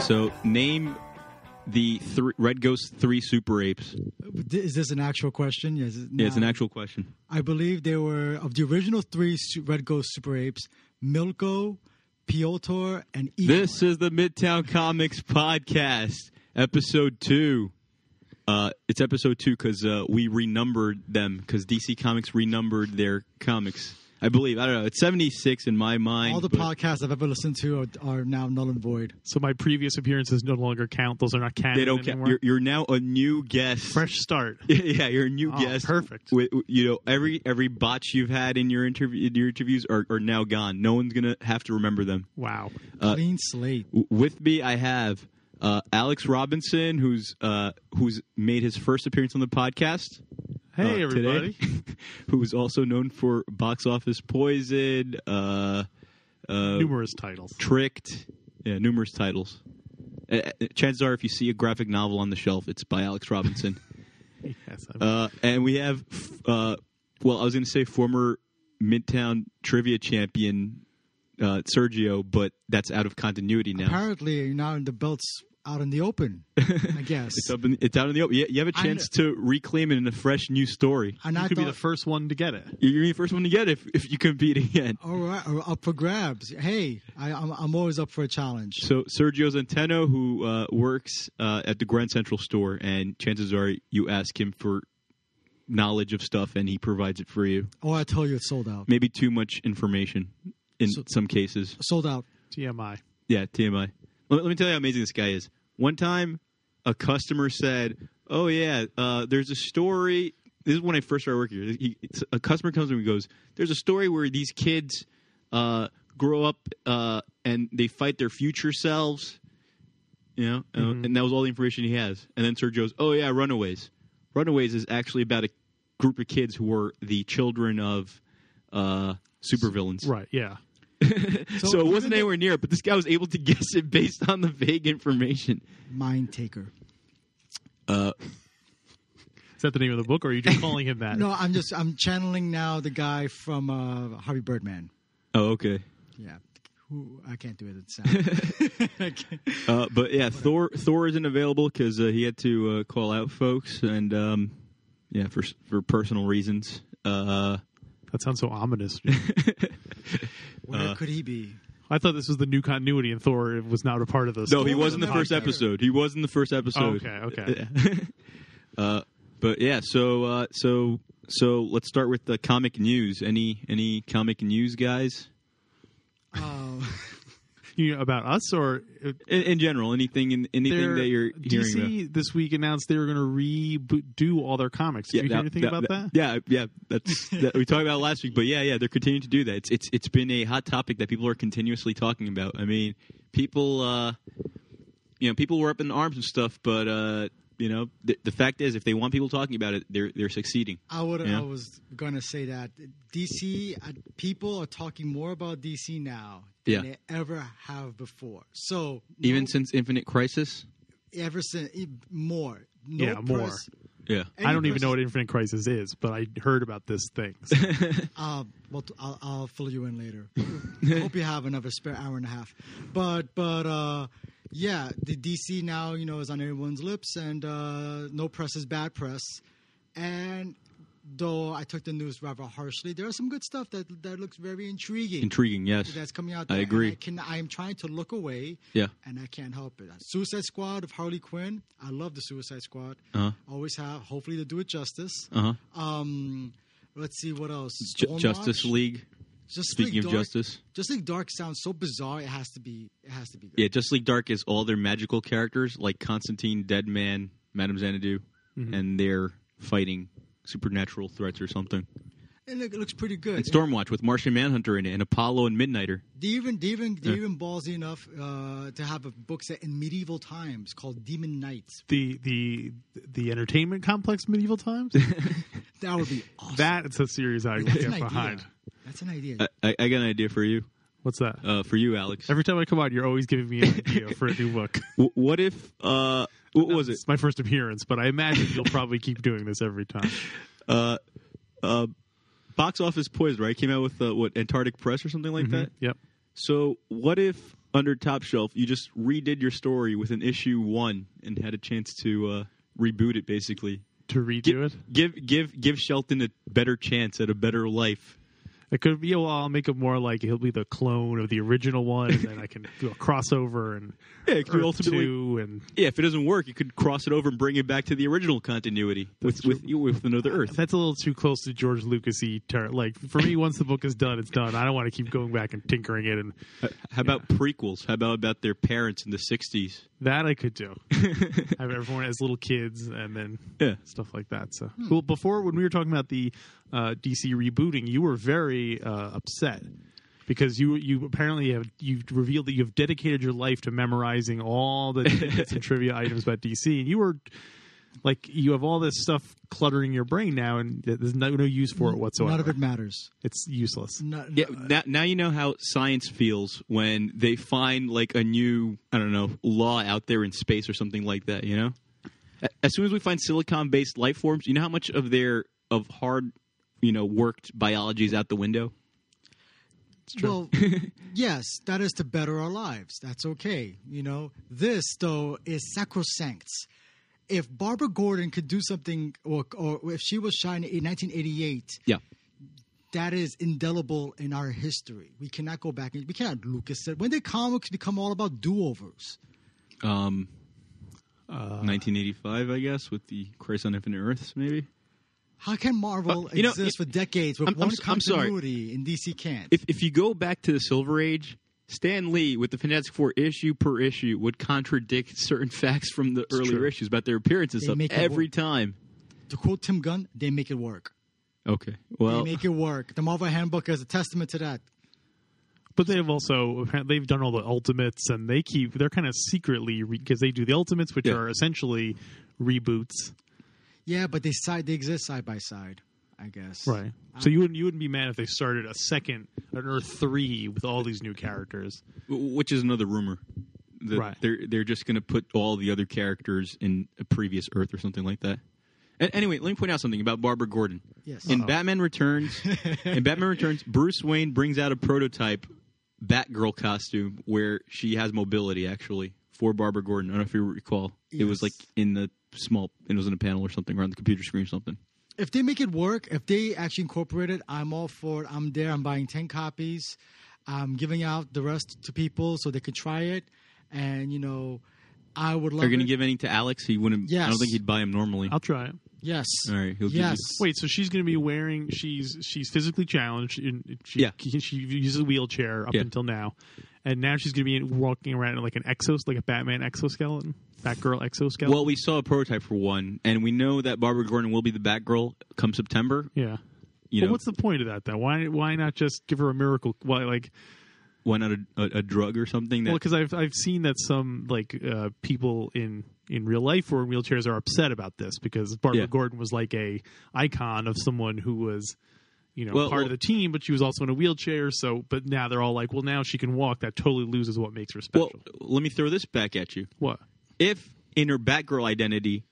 So name the Red Ghost 3 Super Apes. Is this an actual question? Yes. Yeah, it's an actual question. I believe they were, of the original 3 Red Ghost Super Apes, Milko, Piotr, and Igor. This is the Midtown Comics Podcast, Episode 2. It's Episode 2 because we renumbered them, because DC Comics renumbered their comics. I believe. I don't know. It's 76 in my mind. All the podcasts I've ever listened to are now null and void. So my previous appearances no longer count. Those are not canon They don't anymore. count. You're now a new guest. Fresh start. Yeah, you're a new guest. Perfect. Every botch you've had in your interviews are now gone. No one's gonna have to remember them. Wow. Clean slate. With me, I have Alex Robinson, who's made his first appearance on the podcast. Hey, everybody. Today, who's also known for Box Office Poison, Numerous titles. Tricked, numerous titles. Chances are, if you see a graphic novel on the shelf, it's by Alex Robinson. Yes. And we have, I was going to say former Midtown Trivia champion Sergio, but that's out of continuity now. Apparently, now the belt's out in the open, I guess. It's out in the open. You have a chance to reclaim it in a fresh new story. And you could be the first one to get it. You're the first one to get it if you compete again. All right, or up for grabs. Hey, I'm always up for a challenge. So Sergio Zenteno, who works at the Grand Central store, and chances are you ask him for knowledge of stuff, and he provides it for you. Or I tell you it's sold out. Maybe too much information in some cases. Sold out. TMI. Yeah, TMI. Let me tell you how amazing this guy is. One time, a customer said, "Oh yeah, there's a story." This is when I first started working here. A customer comes to me and goes, "There's a story where these kids grow up and they fight their future selves." And that was all the information he has. And then Sergio goes, "Oh yeah, Runaways. Runaways is actually about a group of kids who were the children of supervillains." Right. Yeah. So it wasn't anywhere near it, but this guy was able to guess it based on the vague information. Mind taker. Is that the name of the book, or are you just calling him that? No, I'm channeling now the guy from Harvey Birdman. Oh, okay. Yeah. I can't do it. It sounds. But yeah, Thor isn't available because he had to call out folks, and for personal reasons. That sounds so ominous. Where could he be? I thought this was the new continuity, and Thor was not a part of this. No, he was in the first episode. He was in the first episode. Oh, okay. But yeah, so let's start with the comic news. Any comic news, guys? About us, or in general, anything that you're hearing DC about? this week announced they were going to redo all their comics. Did you hear anything about that? Yeah. We talked about it last week, but yeah, they're continuing to do that. It's been a hot topic that people are continuously talking about. I mean, people were up in arms and stuff, but the fact is, if they want people talking about it, they're succeeding. I was going to say that DC people are talking more about DC now than they ever have before. So even since Infinite Crisis, ever since more. More. Yeah, I don't even know what Infinite Crisis is, but I heard about this thing. So. I'll fill you in later. I hope you have another spare hour and a half. But yeah, the DC now is on everyone's lips, and no press is bad press. And though I took the news rather harshly, there is some good stuff that looks very intriguing. Intriguing, yes. That's coming out there. I agree. I am trying to look away, and I can't help it. Suicide Squad of Harley Quinn. I love the Suicide Squad. Always have. Hopefully they do it justice. Let's see what else. Justice League. Speaking of Justice League Dark sounds so bizarre. It has to be good. Yeah, Justice League Dark is all their magical characters like Constantine, Deadman, Madame Xanadu, and they're fighting supernatural threats or something. And it looks pretty good. And Stormwatch with Martian Manhunter in it, and Apollo and Midnighter. They even ballsy enough to have a book set in medieval times called Demon Knights. The entertainment complex medieval times. That would be awesome. That's a series I would get behind. That's an idea. I got an idea for you. What's that? For you, Alex. Every time I come on, you're always giving me an idea for a new book. What if? What was it? It's my first appearance, but I imagine you'll probably keep doing this every time. Box Office Poison, right? Came out with Antarctic Press or something like that. Yep. So what if under Top Shelf, you just redid your story with an issue 1 and had a chance to reboot it, basically. To redo it? Give Shelton a better chance at a better life. It could be, well, I'll make it more like he'll be the clone of the original one, and then I can do a crossover and it could Earth ultimately 2 and if it doesn't work, you could cross it over and bring it back to the original continuity with another Earth. That's a little too close to George Lucas-y. Like, for me, once the book is done, it's done. I don't want to keep going back and tinkering it. And How about prequels? How about their parents in the 60s? that I could do. Have everyone as little kids and then stuff like that. So Well, before, when we were talking about the DC rebooting, you were very upset because you apparently you've revealed that you have dedicated your life to memorizing all the tidbits and trivia items about DC, and you were like, you have all this stuff cluttering your brain now, and there's no use for it whatsoever. None of it matters. It's useless. Now you know how science feels when they find like a new, I don't know, law out there in space or something like that, you know? As soon as we find silicon-based life forms, you know how much of their hard, worked biology is out the window? Well, yes, that is to better our lives. That's okay. This, though, is sacrosanct. If Barbara Gordon could do something, or if she was shining in 1988, that is indelible in our history. We cannot go back. We cannot Lucas it. When did comics become all about do-overs? 1985, I guess, with the Crisis on Infinite Earths, maybe. How can Marvel exist for decades with one continuity and DC can't? If you go back to the Silver Age, Stan Lee with the Fantastic Four issue per issue would contradict certain facts from the earlier issues about their appearance and stuff every time. To quote Tim Gunn, they make it work. Okay, well, they make it work. The Marvel Handbook is a testament to that. But they've done all the Ultimates, and they're kind of secretly, because they do the Ultimates, which are essentially reboots. Yeah, but they exist side by side, I guess. Right. So you wouldn't be mad if they started an Earth 3 with all these new characters, which is another rumor. Right. They're just going to put all the other characters in a previous Earth or something like that. Anyway, let me point out something about Barbara Gordon. Yes. In Batman Returns, Bruce Wayne brings out a prototype Batgirl costume where she has mobility, actually, for Barbara Gordon. I don't know if you recall. Yes. It was like it was in a panel or something, or on the computer screen or something. If they make it work, if they actually incorporate it, I'm all for it. I'm there. I'm buying 10 copies. I'm giving out the rest to people so they could try it. And, I would love it. Are you going to give any to Alex? He wouldn't. Yes. I don't think he'd buy them normally. I'll try it. Yes. All right. He'll yes. give you. Wait, so she's going to be wearing? She's physically challenged. She uses a wheelchair up until now, and now she's going to be walking around in like like a Batman exoskeleton, Batgirl exoskeleton. Well, we saw a prototype for one, and we know that Barbara Gordon will be the Batgirl come September. Yeah. But what's the point of that, though? Why not just give her a miracle? Why not a drug or something? Well, because I've seen that some people in real life who are in wheelchairs are upset about this because Barbara Gordon was like a icon of someone who was part of the team, but she was also in a wheelchair. So, but now they're all like, well, now she can walk. That totally loses what makes her special. Well, let me throw this back at you. What if in her Batgirl identity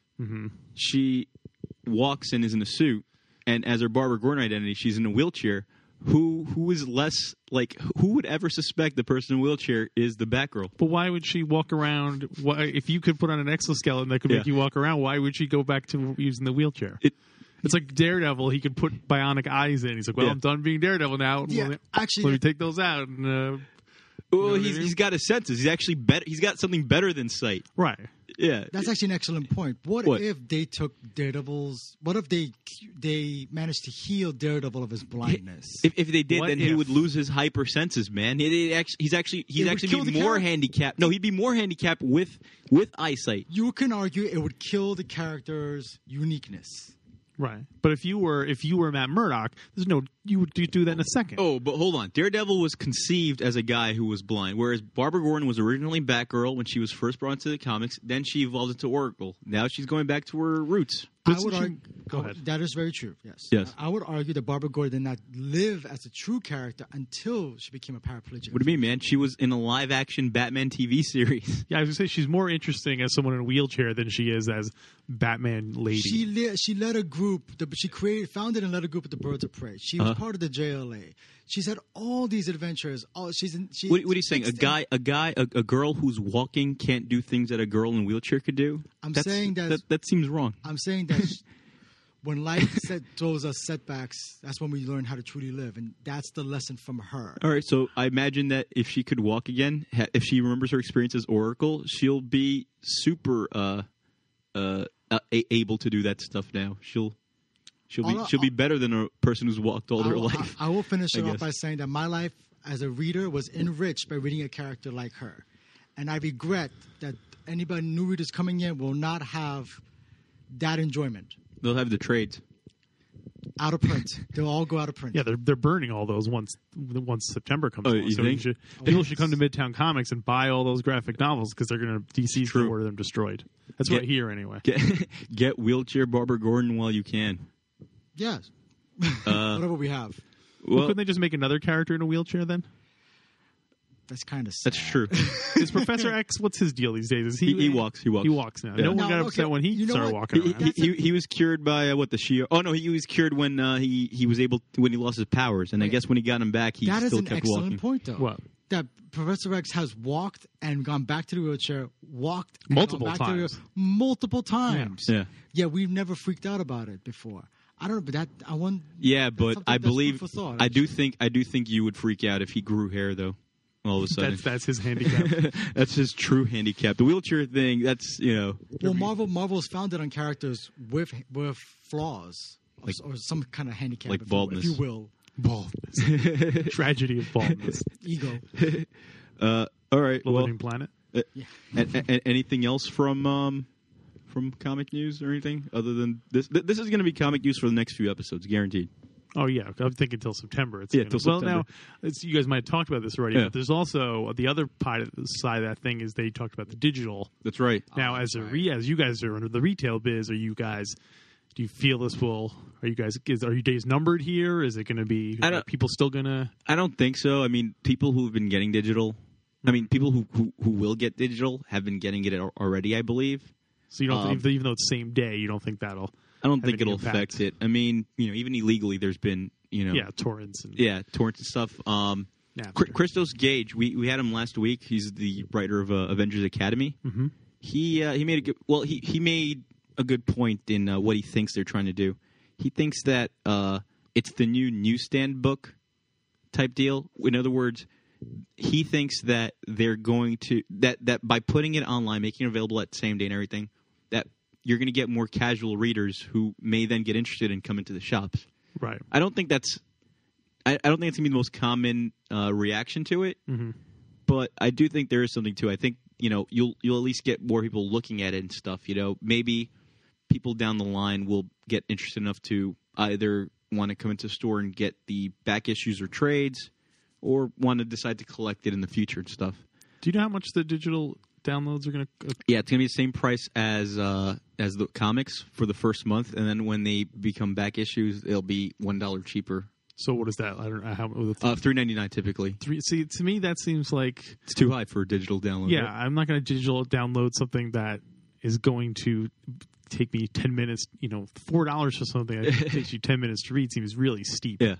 she walks and is in a suit, and as her Barbara Gordon identity she's in a wheelchair? Who is less who would ever suspect the person in a wheelchair is the Batgirl? But why would she walk around? If you could put on an exoskeleton that could make you walk around, why would she go back to using the wheelchair? It's like Daredevil. He could put bionic eyes in. He's like, well, I'm done being Daredevil now. Yeah, actually, let me take those out. And, he's got his senses. He's actually better. He's got something better than sight. Right. Yeah. That's actually an excellent point. What if they took Daredevil's... What if they managed to heal Daredevil of his blindness? If they did, then he would lose his hyper senses, man. He'd actually be more handicapped. No, he'd be more handicapped with eyesight. You can argue it would kill the character's uniqueness. Right. But if you were Matt Murdock, you would do that in a second. Oh, but hold on. Daredevil was conceived as a guy who was blind, whereas Barbara Gordon was originally Batgirl when she was first brought into the comics. Then she evolved into Oracle. Now she's going back to her roots. I would argue. Go ahead. That is very true. Yes. Yes. I would argue that Barbara Gordon did not live as a true character until she became a paraplegic. What do you mean, man? She was in a live-action Batman TV series. Yeah, I was going to say she's more interesting as someone in a wheelchair than she is as Batman lady. She led a group. Founded and led a group with the Birds of Prey. She was part of the JLA. She's had all these adventures. What are you saying? A girl who's walking can't do things that a girl in a wheelchair could do? Saying that seems wrong. I'm saying that when life throws us setbacks, that's when we learn how to truly live, and that's the lesson from her. All right, so I imagine that if she could walk again, if she remembers her experience as Oracle, she'll be super able to do that stuff now. She'll be better than a person who's walked all their life. I will finish it off by saying that my life as a reader was enriched by reading a character like her, and I regret that anybody new readers coming in will not have that enjoyment. They'll have the trades out of print. They'll all go out of print. Yeah, they're burning all those once September comes along. You think? People should come to Midtown Comics and buy all those graphic novels because they're going to DC's going to order them destroyed. That's what I hear anyway. Get wheelchair Barbara Gordon while you can. Yes. Whatever we have. Well, couldn't they just make another character in a wheelchair then? That's kind of sad. That's true. Is Professor X, what's his deal these days? Is he walks. He walks now. Yeah. No one got upset when he started walking around. He was cured by what the Shield. Oh no, he was cured when he was able when he lost his powers, and I guess when he got him back, he still kept walking. That is an excellent point, though. What? That Professor X has walked and gone back to the wheelchair, multiple times. Multiple times. Yeah. Yeah, we've never freaked out about it before. I don't know, but I want. Yeah, but I believe I do think you would freak out if he grew hair, though. All of a sudden, that's his handicap. That's his true handicap. The wheelchair thing. That's Well, Marvel's founded on characters with flaws or some kind of handicap, like baldness, if you will. Baldness. Tragedy of baldness. Ego. All right. The Living Planet. Anything else from comic news or anything other than this? This is going to be comic news for the next few episodes, guaranteed. Oh, yeah. I'm thinking until September. Till September. Now, you guys might have talked about this already, but there's also the other side of that thing is they talked about the digital. That's right. Now, as you guys are under the retail biz, do you feel this will, are your days numbered here? Is it going to be, are people still going to? I don't think so. I mean, people who've been getting digital, people who will get digital have been getting it already, I believe. So you don't think, even though it's the same day, you don't think that'll? I don't think it'll affect it. I mean, even illegally, there's been, torrents and torrents and stuff. Christos Gage, we had him last week. He's the writer of Avengers Academy. Mm-hmm. He made a good. Well, he made a good point in what he thinks they're trying to do. He thinks that it's the new newsstand book type deal. In other words, he thinks that they're going to that by putting it online, making it available at the same day and everything, that you're going to get more casual readers who may then get interested and come into the shops. Right. I don't think that's going to be the most common reaction to it, but I do think there is something to it. I think you'll at least get more people looking at it and stuff. Maybe people down the line will get interested enough to either want to come into the store and get the back issues or trades, or want to decide to collect it in the future and stuff. Do you know how much the digital downloads are going to? Yeah, it's going to be the same price as the comics for the first month, and then when they become back issues, it'll be $1 cheaper. So what is that? I don't know how. $3.99 typically. See, to me that seems like it's too high for a digital download. Yeah, right? I'm not going to digital download something that is going to take me 10 minutes. $4 for something that takes you 10 minutes to read seems really steep. Yeah.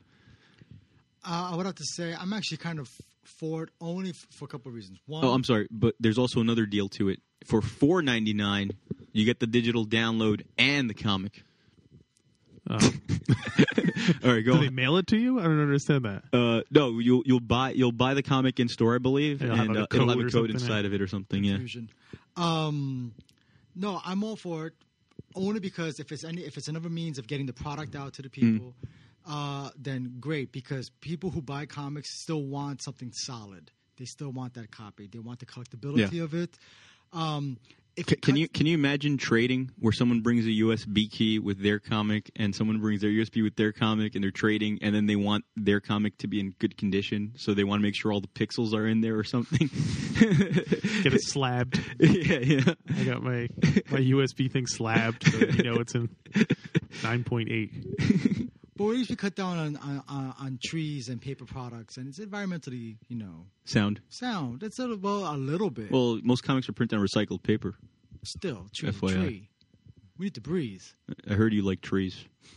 I would have to say I'm actually kind of for it only for a couple of reasons. One, I'm sorry, but there's also another deal to it. For $4.99, you get the digital download and the comic. All right, go. Do they mail it to you? I don't understand that. No, you'll buy the comic in store, I believe, and it'll have a code inside of it or something. Confusion. Yeah. No, I'm all for it only because if it's another means of getting the product out to the people. Then great, because people who buy comics still want something solid. They still want that copy. They want the collectability of it. Can you imagine trading where someone brings a USB key with their comic and someone brings their USB with their comic and they're trading and then they want their comic to be in good condition, so they want to make sure all the pixels are in there or something? Get it slabbed. Yeah. I got my USB thing slabbed, so it's in 9.8. But we usually cut down on trees and paper products, and it's environmentally, Sound. It's a little bit. Well, most comics are printed on recycled paper. Still, tree. FYI. We need to breathe. I heard you like trees.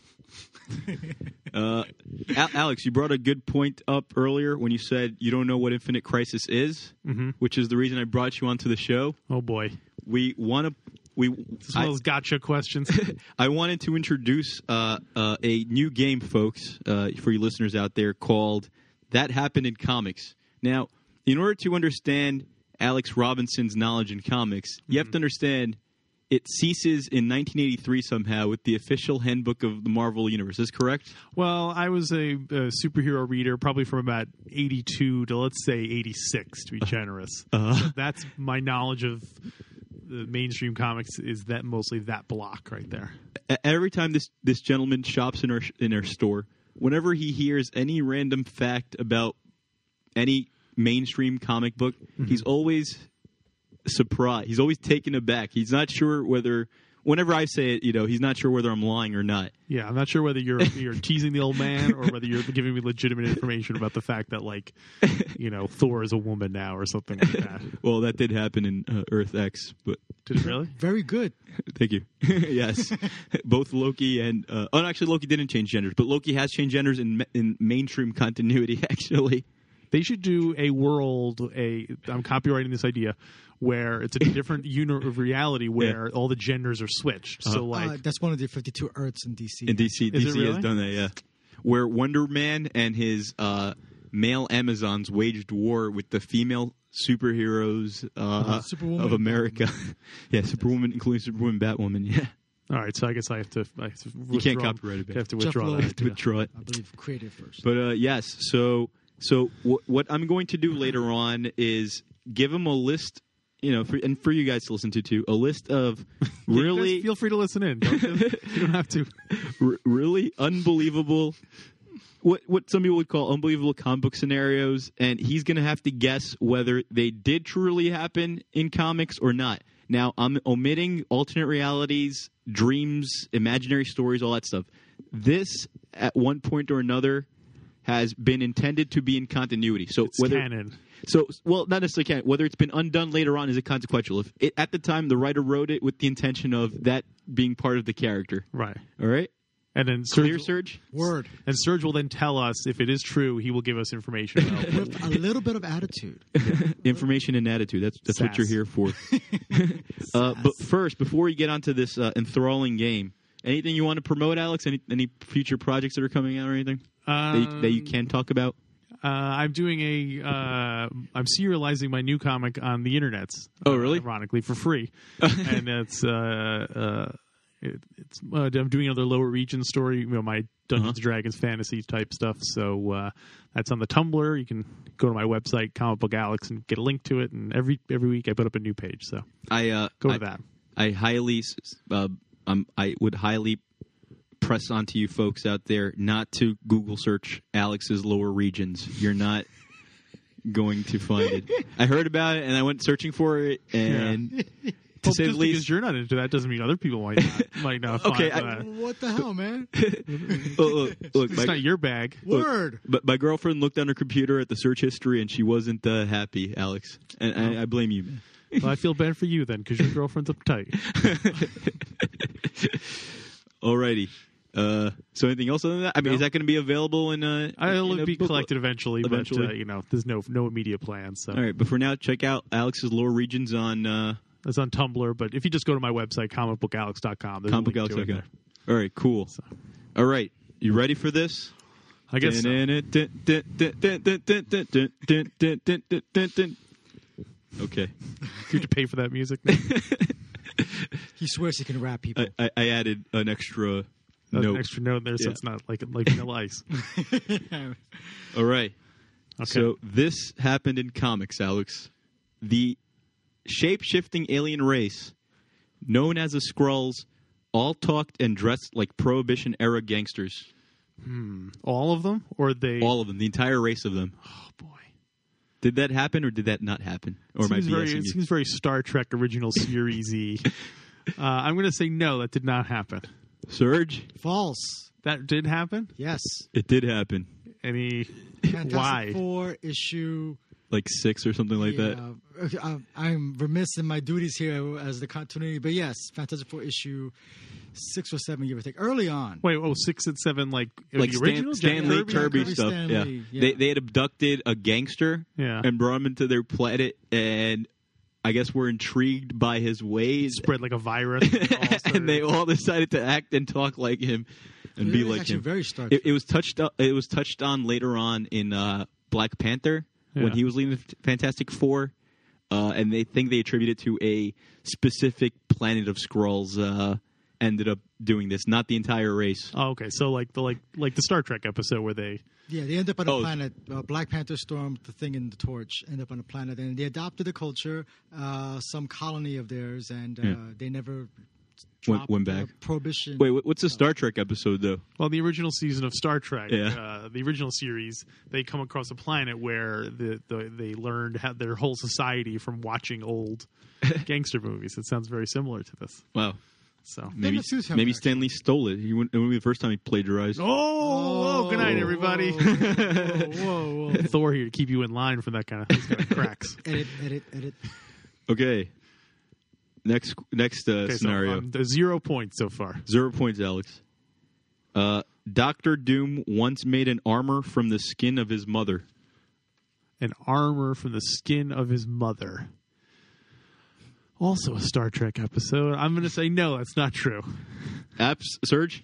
Alex, you brought a good point up earlier when you said you don't know what Infinite Crisis is, which is the reason I brought you onto the show. Oh boy, we want to. This is one of those gotcha questions. I wanted to introduce a new game, folks, for you listeners out there, called That Happened in Comics. Now, in order to understand Alex Robinson's knowledge in comics, you have to understand it ceases in 1983 somehow with the official handbook of the Marvel Universe. Is this correct? Well, I was a superhero reader probably from about 82 to, let's say, 86, to be generous. So that's my knowledge of the mainstream comics, is that mostly that block right there. Every time this gentleman shops in our store, whenever he hears any random fact about any mainstream comic book, he's always surprised. He's always taken aback. He's not sure whether, whenever I say it, he's not sure whether I'm lying or not. Yeah, I'm not sure whether you're teasing the old man or whether you're giving me legitimate information about the fact that, Thor is a woman now or something like that. Well, that did happen in Earth X, but did it really? Very good. Thank you. Yes, both Loki and actually Loki didn't change genders, but Loki has changed genders in mainstream continuity. Actually, they should do a world. I'm copywriting this idea, where it's a different unit of reality where all the genders are switched. So that's one of the 52 Earths in DC. In DC, Is it really? has done that. Yeah, where Wonder Man and his male Amazons waged war with the female superheroes of America. Yeah, Superwoman, including Superwoman, Batwoman. Yeah. All right, so I guess I have to. You can't copyright it. I have to withdraw that. I have to withdraw it. I believe creative first. But yes, so what I'm going to do later on is give him a list. For you guys to listen to too, a list of really feel free to listen in. You don't have to. Really unbelievable, what some people would call unbelievable comic book scenarios, and he's going to have to guess whether they did truly happen in comics or not. Now, I'm omitting alternate realities, dreams, imaginary stories, all that stuff. This, at one point or another, has been intended to be in continuity. So it's canon. So, well, not necessarily canon. Whether it's been undone later on is it consequential. If at the time the writer wrote it with the intention of that being part of the character. Right. All right? And then Serge? Word. And Serge will then tell us if it is true. He will give us information about with a little bit of attitude. Information and attitude. That's what you're here for. But first, before we get onto this enthralling game, anything you want to promote, Alex? Any future projects that are coming out or anything that you can talk about? I'm doing I'm serializing my new comic on the internets. Oh, really? Ironically, for free, and I'm doing another lower region story. My Dungeons and Dragons fantasy type stuff. So that's on the Tumblr. You can go to my website, Comic Book Alex, and get a link to it. And every week I put up a new page. So go to that. I would highly press onto you folks out there not to Google search Alex's lower regions. You're not going to find it. I heard about it and I went searching for it, and to say the least, because you're not into that doesn't mean other people might not. Okay, find that. What the hell, man? Look, it's not your bag. Word. But my girlfriend looked on her computer at the search history and she wasn't happy, Alex. And I blame you, man. Well, I feel bad for you then, because your girlfriend's uptight. Alrighty. So anything else other than that? I mean, is that going to be available in it'll be collected eventually, but there's no immediate plans. So. All right, but for now, check out Alex's lower regions on. It's on Tumblr, but if you just go to my website, comicbookalex.com, there's comicbookalex.com. All right, cool. So. All right, you ready for this? I guess so. Okay. Do you have to pay for that music? He swears he can rap people. I added an extra note. An extra note there, so it's not like Vanilla Ice. All right. Okay. So this happened in comics, Alex. The shape-shifting alien race known as the Skrulls, all talked and dressed like Prohibition-era gangsters. All of them? Or they... All of them. The entire race of them. Oh, boy. Did that happen or did that not happen? Or It seems very Star Trek original series-y. I'm going to say no, that did not happen. Serge? False. That did happen? Yes. It did happen. Any... Fantastic Why? Four issue... Like 6 or something like that? I'm remiss in my duties here as the continuity, but yes, Fantastic Four issue 6 or 7, give or take. Early on. Wait, 6 and 7, like Like the original? Stan Lee, Kirby stuff. Stan Yeah. Lee, yeah. They had abducted a gangster and brought him into their planet, and I guess were intrigued by his ways. Spread like a virus. And they all decided to act and talk like him and be like him. Very Star It was touched on later on in Black Panther when he was leading the Fantastic Four, and they think they attribute it to a specific planet of Skrulls. Ended up doing this, not the entire race. Oh, okay. So like the Star Trek episode where they they end up on a planet. Black Panther stormed the Thing and the Torch. End up on a planet, and they adopted the culture, some colony of theirs, and they never went back. Prohibition. Wait, what's the Star Trek episode though? Well, the original season of Star Trek, the original series, they come across a planet where they learned how their whole society from watching old gangster movies. It sounds very similar to this. Wow. So maybe Stan Lee stole it. It wouldn't be the first time he plagiarized. Oh, good night, everybody. Whoa. Thor here to keep you in line for that kind of cracks. Edit. Okay. Next scenario. So, there's 0 points so far. 0 points, Alex. Dr. Doom once made an armor from the skin of his mother. An armor from the skin of his mother. Also a Star Trek episode. I'm going to say no, that's not true. Serge?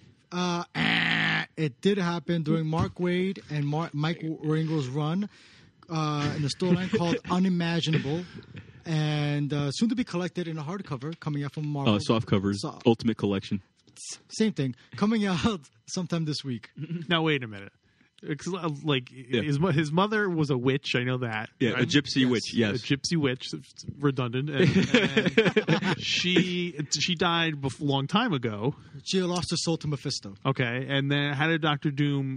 It did happen during Mark Waid and Mike Ringel's run in the storyline called Unimaginable, and soon to be collected in a hardcover coming out from Marvel. Soft covers, Ultimate Collection. Same thing, coming out sometime this week. Now wait a minute. His mother was a witch. I know that. Yeah, right? a gypsy witch. Yes, a gypsy witch. Redundant. And she died a long time ago. She lost her soul to Mephisto. Okay, and then how did Dr. Doom,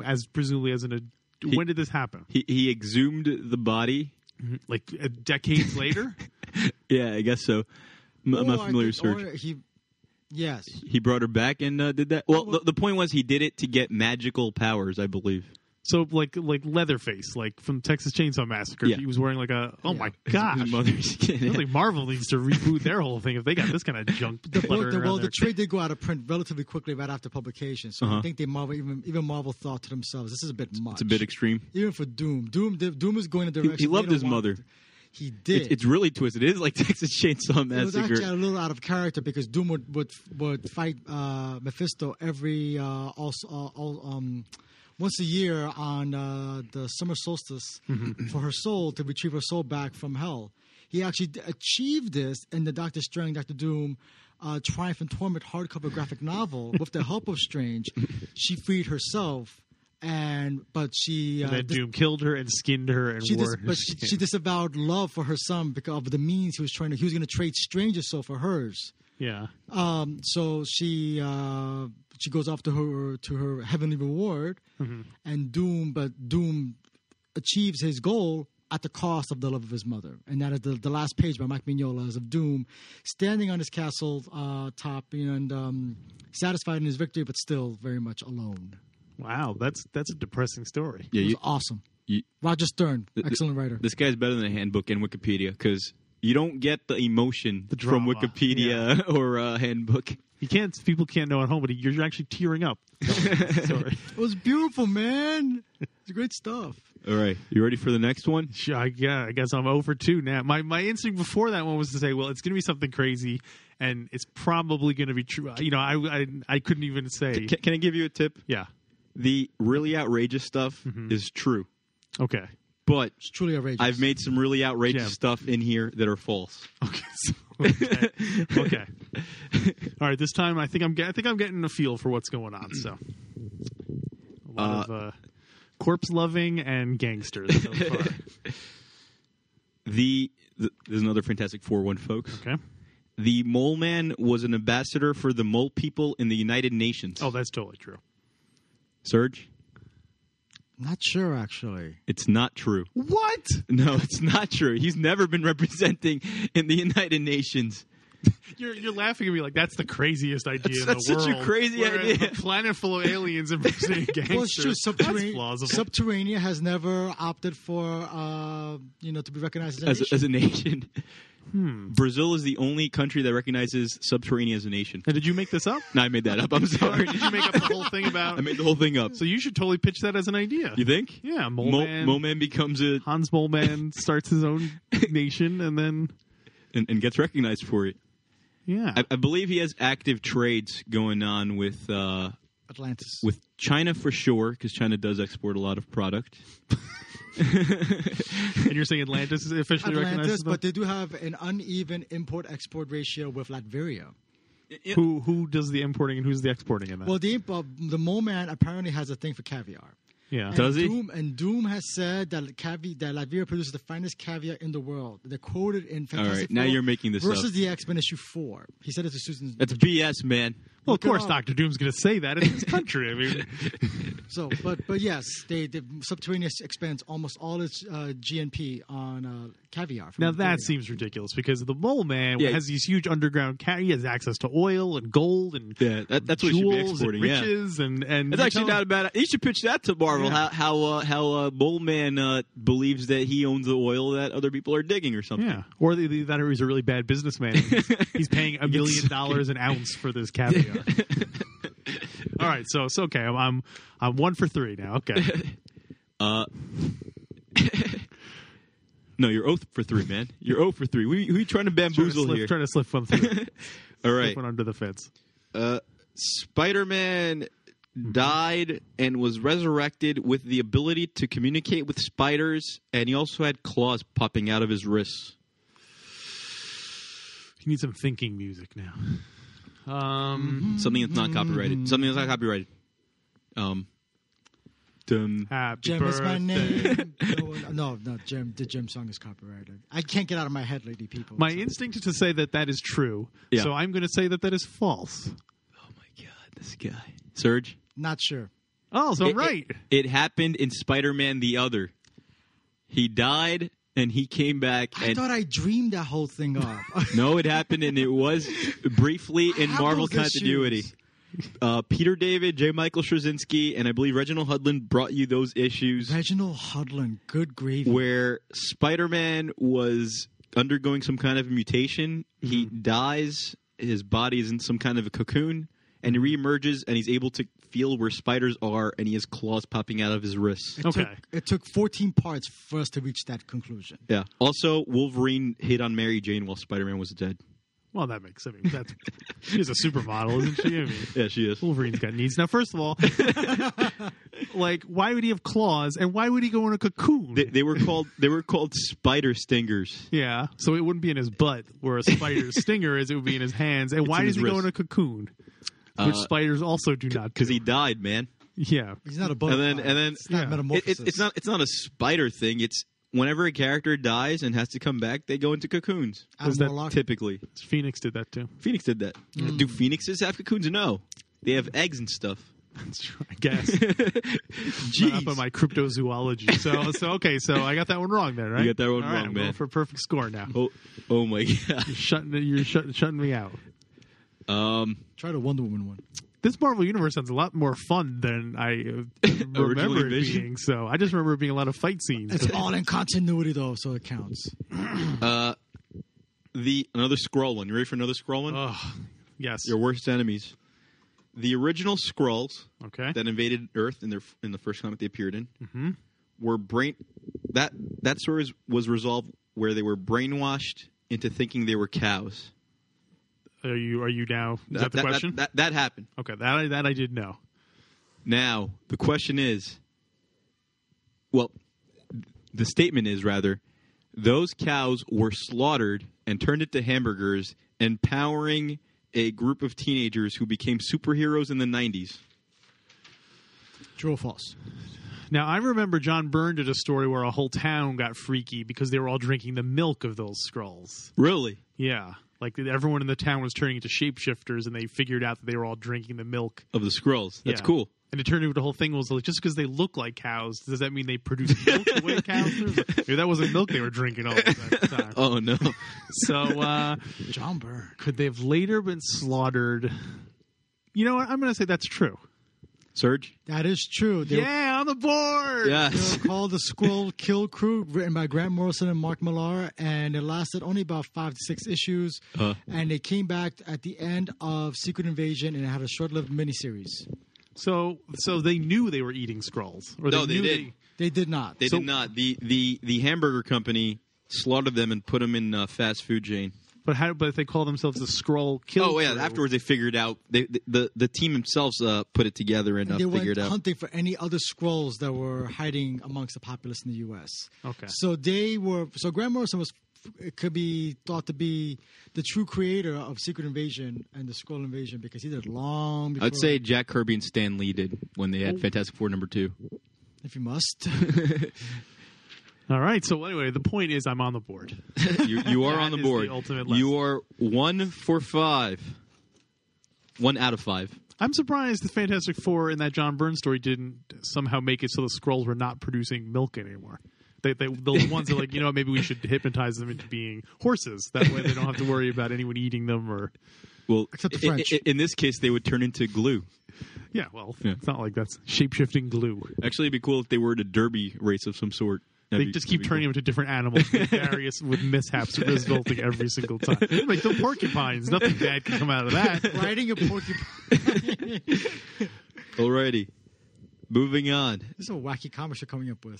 when did this happen? He exhumed the body, like decades later. Yeah, I guess so. I'm not familiar with Serge. Yes, he brought her back and did that. Well, the point was he did it to get magical powers, I believe. So like Leatherface, like from Texas Chainsaw Massacre, he was wearing like my gosh! His mother's skin. I think Marvel needs to reboot their whole thing if they got this kind of junk. The trade did go out of print relatively quickly right after publication, so I think even Marvel thought to themselves, "This is a bit much. It's a bit extreme." Even for Doom. Doom is going in a direction. He loved his mother. He did. It's really twisted. It is like Texas Chainsaw Massacre. It was actually a little out of character because Doom would fight Mephisto every once a year on the summer solstice for her soul to retrieve her soul back from hell. He actually achieved this in the Doctor Strange, Dr. Doom, Triumph and Torment hardcover graphic novel. With the help of Strange, she freed herself. But Doom killed her and skinned her and wore her skin. She disavowed love for her son because of the means he was going to trade Strange's soul for hers. Yeah. So she goes off to her heavenly reward, and Doom achieves his goal at the cost of the love of his mother, and that is the last page by Mike Mignola is of Doom standing on his castle top and satisfied in his victory, but still very much alone. Wow, that's a depressing story. Yeah, it was awesome. Roger Stern, excellent writer. This guy's better than a handbook and Wikipedia because you don't get the emotion from Wikipedia or a handbook. People can't know at home, but you're actually tearing up. Sorry. It was beautiful, man. It's great stuff. All right, you ready for the next one? Sure, I guess I'm 0 for 2 now. My instinct before that one was to say, well, it's going to be something crazy, and it's probably going to be true. I couldn't even say. Can I give you a tip? Yeah. The really outrageous stuff is true. Okay. But it's truly outrageous. I've made some really outrageous stuff in here that are false. Okay. Okay. All right. This time, I think I'm getting a feel for what's going on. So, a lot of corpse loving and gangsters so far. There's another Fantastic Four one, folks. Okay. the Mole Man was an ambassador for the mole people in the United Nations. Oh, that's totally true. Serge? Not sure, actually. It's not true. What? No, it's not true. He's never been representing in the United Nations. You're laughing at me like that's the craziest idea in That's the world. such a crazy Whereas idea. A planet full of aliens impersonating gangsters. Well, it's true. That's plausible. Subterranea has never opted for, to be recognized as a nation. Brazil is the only country that recognizes Subterranean as a nation. Now, did you make this up? No, I made that up. I'm sorry. Did you make up the whole thing about? I made the whole thing up. So you should totally pitch that as an idea. You think? Yeah, Mole Man becomes a... Hans Mole Man starts his own nation and then... And gets recognized for it. Yeah. I believe he has active trades going on with Atlantis. with China for sure, because China does export a lot of product. And you're saying Atlantis is officially recognized? Atlantis, but they do have an uneven import-export ratio with Latveria. Who does the importing and who's the exporting in that? Well, the Mole Man apparently has a thing for caviar. yeah. And Does he? Doom has said that Latveria produces the finest caviar in the world. They're quoted in Fantastic All right, now Four you're making this versus up. the X-Men issue 4. He said it to Susan. That's BS, man. Well, of Look it course, up. Doctor Doom's going to say that in his country. I mean, So, but yes, the Subterranean expends almost all its GNP on caviar. from now that Latveria. seems ridiculous because the Mole Man Yeah. has these huge underground. He has access to oil and gold and Yeah, that's what he should be jewels and exporting. Yeah. riches and That's actually not a bad. You should pitch that to Marvel. Yeah. How Mole Man believes that he owns the oil that other people are digging or something. Yeah, or that he's a really bad businessman. He's paying $1 million an ounce for this caviar. All right, so it's okay. I'm 1 for 3 now. Okay. No, you're 0 for 3, man. You're 0 for 3. Who are you trying to bamboozle here? Trying to slip one through. All right. Slip one under the fence. Spider-Man died and was resurrected with the ability to communicate with spiders, and he also had claws popping out of his wrists. You need some thinking music now. Something that's not copyrighted. Something that's not copyrighted. Happy Gem birthday. is my name. No, Gem. The Gem song is copyrighted. I can't get out of my head, lady people. My So- instinct is to say that is true. Yeah. So I'm going to say that is false. Oh my God, this guy, Serge. Not sure. Oh, so I'm right. It happened in Spider-Man the Other. He died and he came back. I And thought I dreamed that whole thing up. no, it happened, and it was briefly in Have Marvel those continuity. issues. Peter David, J. Michael Straczynski, and I believe Reginald Hudlin brought you those issues Reginald Hudlin, good gravy. where Spider-Man was undergoing some kind of mutation. He dies. His body is in some kind of a cocoon, and he reemerges, and he's able to feel where spiders are, and he has claws popping out of his wrists. It took 14 parts for us to reach that conclusion. Yeah. Also, Wolverine hit on Mary Jane while Spider-Man was dead. Well, that makes sense. She's a supermodel, isn't she? I mean, Yeah, she is. Wolverine's got needs. Now, first of all, like, why would he have claws, and why would he go in a cocoon? They were called spider stingers. Yeah, so it wouldn't be in his butt where a spider's stinger is. It would be in his hands. And why in does his he go wrist. in a cocoon? Which spiders also do not do. Because he died, man. Yeah. He's not a butterfly. And then it's not yeah. metamorphosis. It's not a spider thing. It's whenever a character dies and has to come back, they go into cocoons. Adam that Warlock. Typically, Phoenix did that too. Phoenix did that. Do phoenixes have cocoons? No, they have eggs and stuff. That's true, I guess. Jeez. Not up on my cryptozoology. So okay, so I got that one wrong then, right? You got that one All right, wrong, I'm man. going for a perfect score now. Oh my God. You're shutting me out. Try the Wonder Woman one. This Marvel Universe sounds a lot more fun than I remember it envisioned. being. So I just remember it being a lot of fight scenes. It's all in continuity, though, so it counts. Another Skrull one. You ready for another Skrull one? Oh, yes. Your worst enemies. The original Skrulls Okay. that invaded Earth in the first comic they appeared in were that story was resolved where they were brainwashed into thinking they were cows. Are you now? Is that the question? That happened. Okay, that I did know. Now the question is, well, the statement is rather, those cows were slaughtered and turned into hamburgers, empowering a group of teenagers who became superheroes in the 90s. True or false? Now, I remember John Byrne did a story where a whole town got freaky because they were all drinking the milk of those Skrulls. Really? Yeah. Like everyone in the town was turning into shapeshifters, and they figured out that they were all drinking the milk of the Skrulls. That's Yeah. cool. And it turned into the whole thing was like, just because they look like cows, does that mean they produce milk the way cows do? Maybe that wasn't milk they were drinking all the time. Oh no. So, John Byrne. could they have later been slaughtered? You know what? I'm going to say that's true. Surge? That is true. They Yeah, on the board. They Yes. were called the Skrull Kill Crew, written by Grant Morrison and Mark Millar, and it lasted only about 5 to 6 issues. And they came back at the end of Secret Invasion, and it had a short-lived miniseries. So they knew they were eating Skrulls. Or No, they knew did. They did not. They did not. The hamburger company slaughtered them and put them in fast food chain. But they call themselves the Skrull Kill Oh yeah. Crew. Afterwards, they figured out. The team themselves put it together and They went figured out. hunting for any other Skrulls that were hiding amongst the populace in the U.S. Okay. So Grant Morrison could be thought to be the true creator of Secret Invasion and the Skrull Invasion because he did it long before. I'd say Jack Kirby and Stan Lee did when they had Fantastic Four #2. if you must. All right. So anyway, the point is I'm on the board. You are That on the is board. the ultimate lesson. You are 1 for 5. 1 out of 5. I'm surprised the Fantastic Four in that John Byrne story didn't somehow make it so the Skrulls were not producing milk anymore. Those ones are like, you know, maybe we should hypnotize them into being horses. That way they don't have to worry about anyone eating them or... Well, Except the French. in this case, they would turn into glue. Yeah, well, it's not like that's shape-shifting glue. Actually, it'd be cool if they were in a derby race of some sort. They just keep turning them into different animals with mishaps resulting every single time. Like the porcupines, nothing bad can come out of that. Riding a porcupine. Alrighty. Moving on. This is a wacky comic you're coming up with.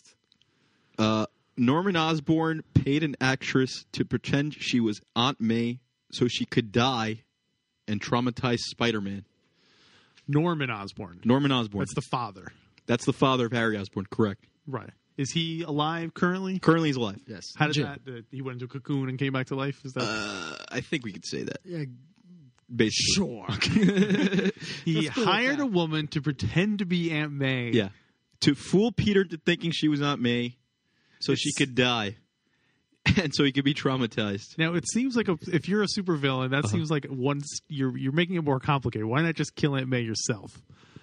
Norman Osborn paid an actress to pretend she was Aunt May so she could die and traumatize Spider-Man. Norman Osborn. Norman Osborn. That's the father. That's the father of Harry Osborn, correct. Right. Is he alive currently? Currently he's alive. Yes. How did Jim. that? He went into a cocoon and came back to life? Is that I think we could say that. Yeah, Basically. sure. he let's go with hired that. a woman to pretend to be Aunt May? Yeah. To fool Peter into thinking she was Aunt May so she could die. And so he could be traumatized. Now it seems like if you're a supervillain, that seems like once you're making it more complicated. Why not just kill Aunt May yourself?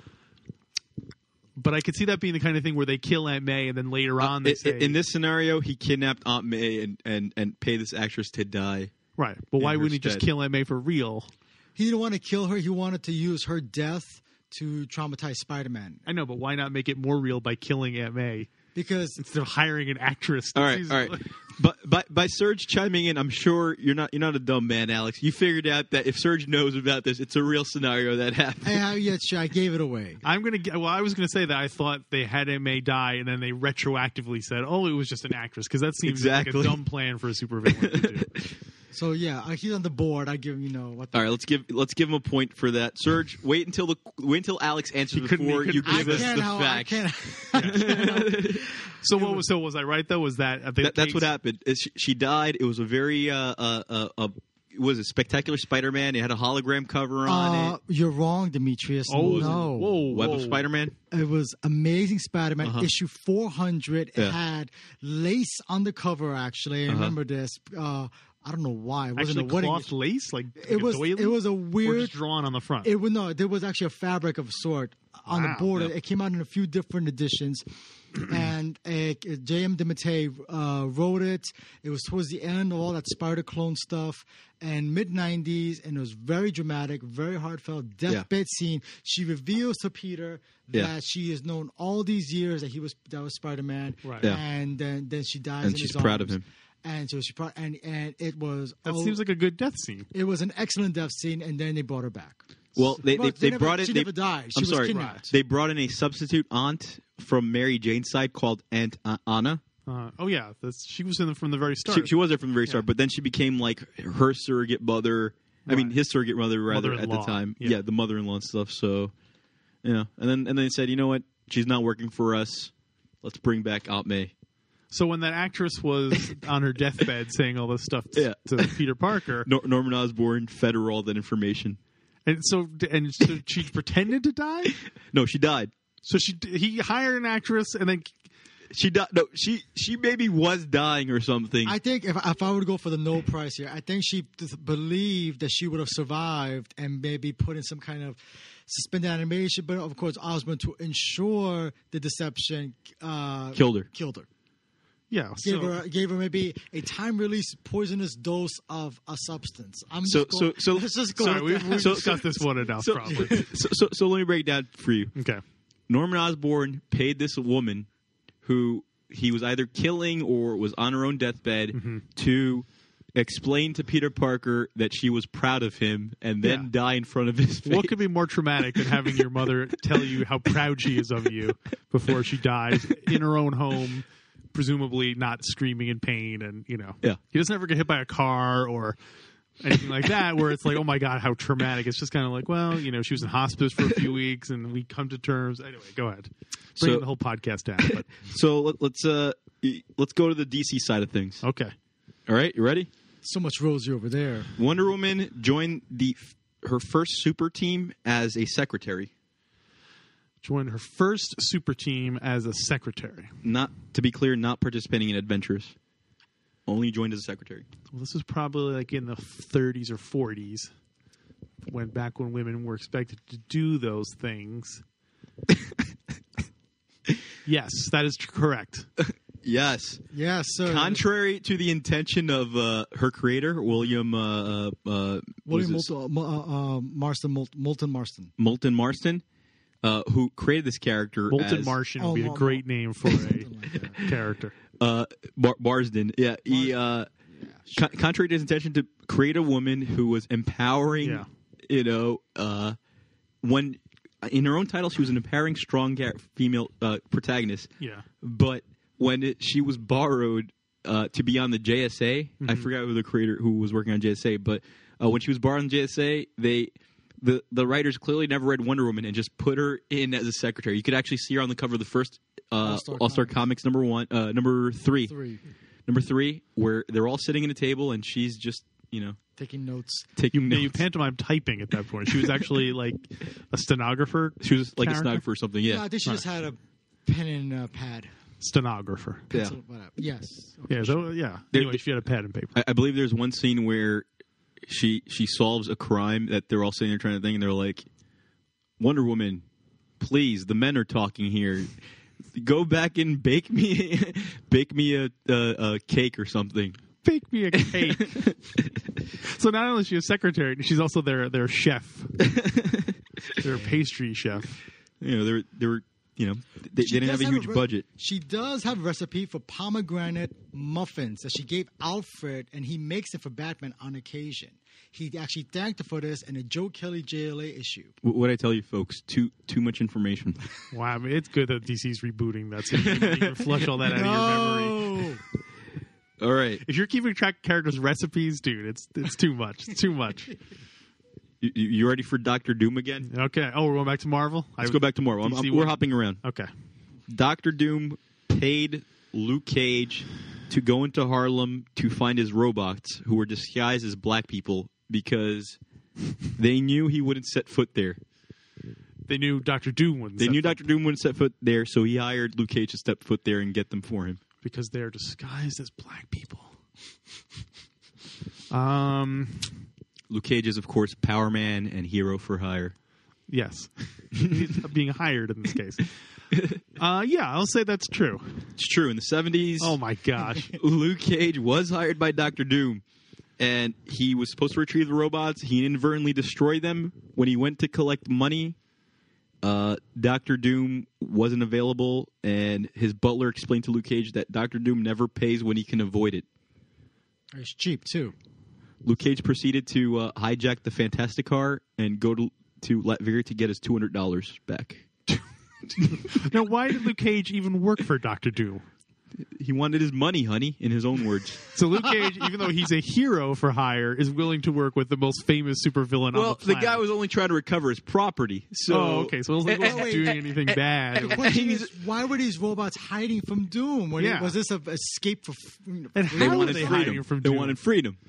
But I could see that being the kind of thing where they kill Aunt May and then later on they say... In this scenario, he kidnapped Aunt May and paid this actress to die. Right. But why her wouldn't he just stead. kill Aunt May for real? He didn't want to kill her. He wanted to use her death to traumatize Spider-Man. I know, but why not make it more real by killing Aunt May Because instead of hiring an actress? All right. But by Serge chiming in, I'm sure you're not a dumb man, Alex. You figured out that if Serge knows about this, it's a real scenario that happened. I gave it away. I was going to say that I thought they had Aunt May die, and then they retroactively said, "Oh, it was just an actress," because that seems like Exactly. a dumb plan for a supervillain to do. So yeah, he's on the board. I give him, what. All right, let's give him a point for that. Serge, wait until Alex answers couldn't- before he you couldn't- give us the I facts. can't. So was I right though? Was that That's what happened. She died. It was a very was it Spectacular Spider-Man? It had a hologram cover on it. You're wrong, Demetrius. Oh no. Whoa! Web of Spider-Man. It was Amazing Spider-Man issue 400. It Yeah. had lace on the cover. Actually, I remember this. I don't know why. It wasn't Actually, a wedding. cloth lace, like It a was. doily? It was a or weird. just drawn on the front. It was no. There was actually a fabric of a sort on Wow. the border. Yeah. It came out in a few different editions, and J.M. DeMattei wrote it. It was towards the end of all that Spider Clone stuff, and mid '90s, and it was very dramatic, very heartfelt deathbed scene. She reveals to Peter that she has known all these years that that was Spider-Man, Right. Yeah. and then she dies, And in she's his proud of arms. him. And so she and it was that seems like a good death scene. it was an excellent death scene, and then they brought her back. Well, they never, brought it. She never died. She I'm was sorry. kidnapped. They brought in a substitute aunt from Mary Jane's side called Aunt Anna. Oh yeah, she was from the very start. She was there from the very start, but then she became like her surrogate mother. I mean, his surrogate mother rather at the Mother-in-law. time. Yeah. The mother-in-law and stuff. So, and then they said, you know what? She's not working for us. Let's bring back Aunt May. So when that actress was on her deathbed saying all this stuff to Peter Parker, Norman Osborn fed her all that information. and so she pretended to die. No, she died. So he hired an actress, and then She died. No, she maybe was dying or something. I think if I were to go for the no price here, I think she believed that she would have survived and maybe put in some kind of suspended animation. But of course, Osborn, to ensure the deception, Killed her. Yeah. Gave her maybe a time-release poisonous dose of a substance. Let's just go. Sorry, we've discussed this one enough, probably. So let me break it down for you. Okay. Norman Osborn paid this woman who he was either killing or was on her own deathbed to explain to Peter Parker that she was proud of him and then die in front of his face. What could be more traumatic than having your mother tell you how proud she is of you before she dies in her own home, presumably not screaming in pain, and he doesn't ever get hit by a car or anything like that where it's like, oh my God, how traumatic. It's just kind of like, well, she was in hospice for a few weeks and we come to terms. Anyway, go ahead. Bring the whole podcast down. But. So let's go to the DC side of things. Okay. All right, you ready? So much Rosie over there. Wonder Woman joined her first super team as a secretary. Joined her first super team as a secretary. Not, to be clear, not participating in adventures. Only joined as a secretary. Well, this was probably like in the 30s or 40s, back when women were expected to do those things. Yes, that is correct. Yes. Yes, sir. Contrary to the intention of her creator, Moulton Marston, who created this character. Moulton Martian would be a great name for a character. Marsden. Yeah. He, contrary to his intention to create a woman who was empowering, when in her own title, she was an empowering, strong female protagonist. Yeah. But when she was borrowed to be on the JSA, I forgot who the creator who was working on JSA, but when she was borrowed on JSA, the writers clearly never read Wonder Woman and just put her in as a secretary. You could actually see her on the cover of the first All-Star Comics number 3. Number 3, where they're all sitting at a table and she's just, taking notes. You pantomime typing at that point. She was actually like a stenographer. She was like character? a stenographer or something, yeah. No, I think she just had a pen and pad. Stenographer. Yeah. Yes. Okay. Yeah. So yeah. Anyway, she had a pad and paper. I believe there's one scene where she solves a crime that they're all sitting there trying to think, and they're like, "Wonder Woman, please, the men are talking here. Go back and bake me a cake or something. Bake me a cake." So not only is she a secretary, she's also their chef, their pastry chef. They were. They didn't have a huge budget. She does have a recipe for pomegranate muffins that she gave Alfred, and he makes it for Batman on occasion. He actually thanked her for this in a Joe Kelly JLA issue. What I tell you, folks, too much information. Wow, I mean, it's good that DC's rebooting that, so you can flush all that out of your memory. All right. If you're keeping track of characters' recipes, dude, it's too much. It's too much. You ready for Dr. Doom again? Okay. Oh, we're going back to Marvel? Let's go back to Marvel. We're hopping around. Okay. Dr. Doom paid Luke Cage to go into Harlem to find his robots, who were disguised as black people, because they knew he wouldn't set foot there. They knew Dr. Doom wouldn't. Dr. Doom wouldn't set foot there, so he hired Luke Cage to step foot there and get them for him. Because they're disguised as black people. Luke Cage is, of course, Power Man and hero for hire. Yes. He's being hired in this case. Yeah, I'll say that's true. It's true. In the 70s... Oh, my gosh. Luke Cage was hired by Dr. Doom, and he was supposed to retrieve the robots. He inadvertently destroyed them. When he went to collect money, Dr. Doom wasn't available, and his butler explained to Luke Cage that Dr. Doom never pays when he can avoid it. It's cheap, too. Luke Cage proceeded to hijack the Fantastic Car and go to Latveria to get his $200 back. Now, why did Luke Cage even work for Dr. Doom? He wanted his money, honey, in his own words. So Luke Cage, even though he's a hero for hire, is willing to work with the most famous supervillain on the planet. Well, the guy was only trying to recover his property. So, okay. So he wasn't doing anything bad. The question is, why were these robots hiding from Doom? Was this an escape for and how were they hiding from Doom? They wanted freedom.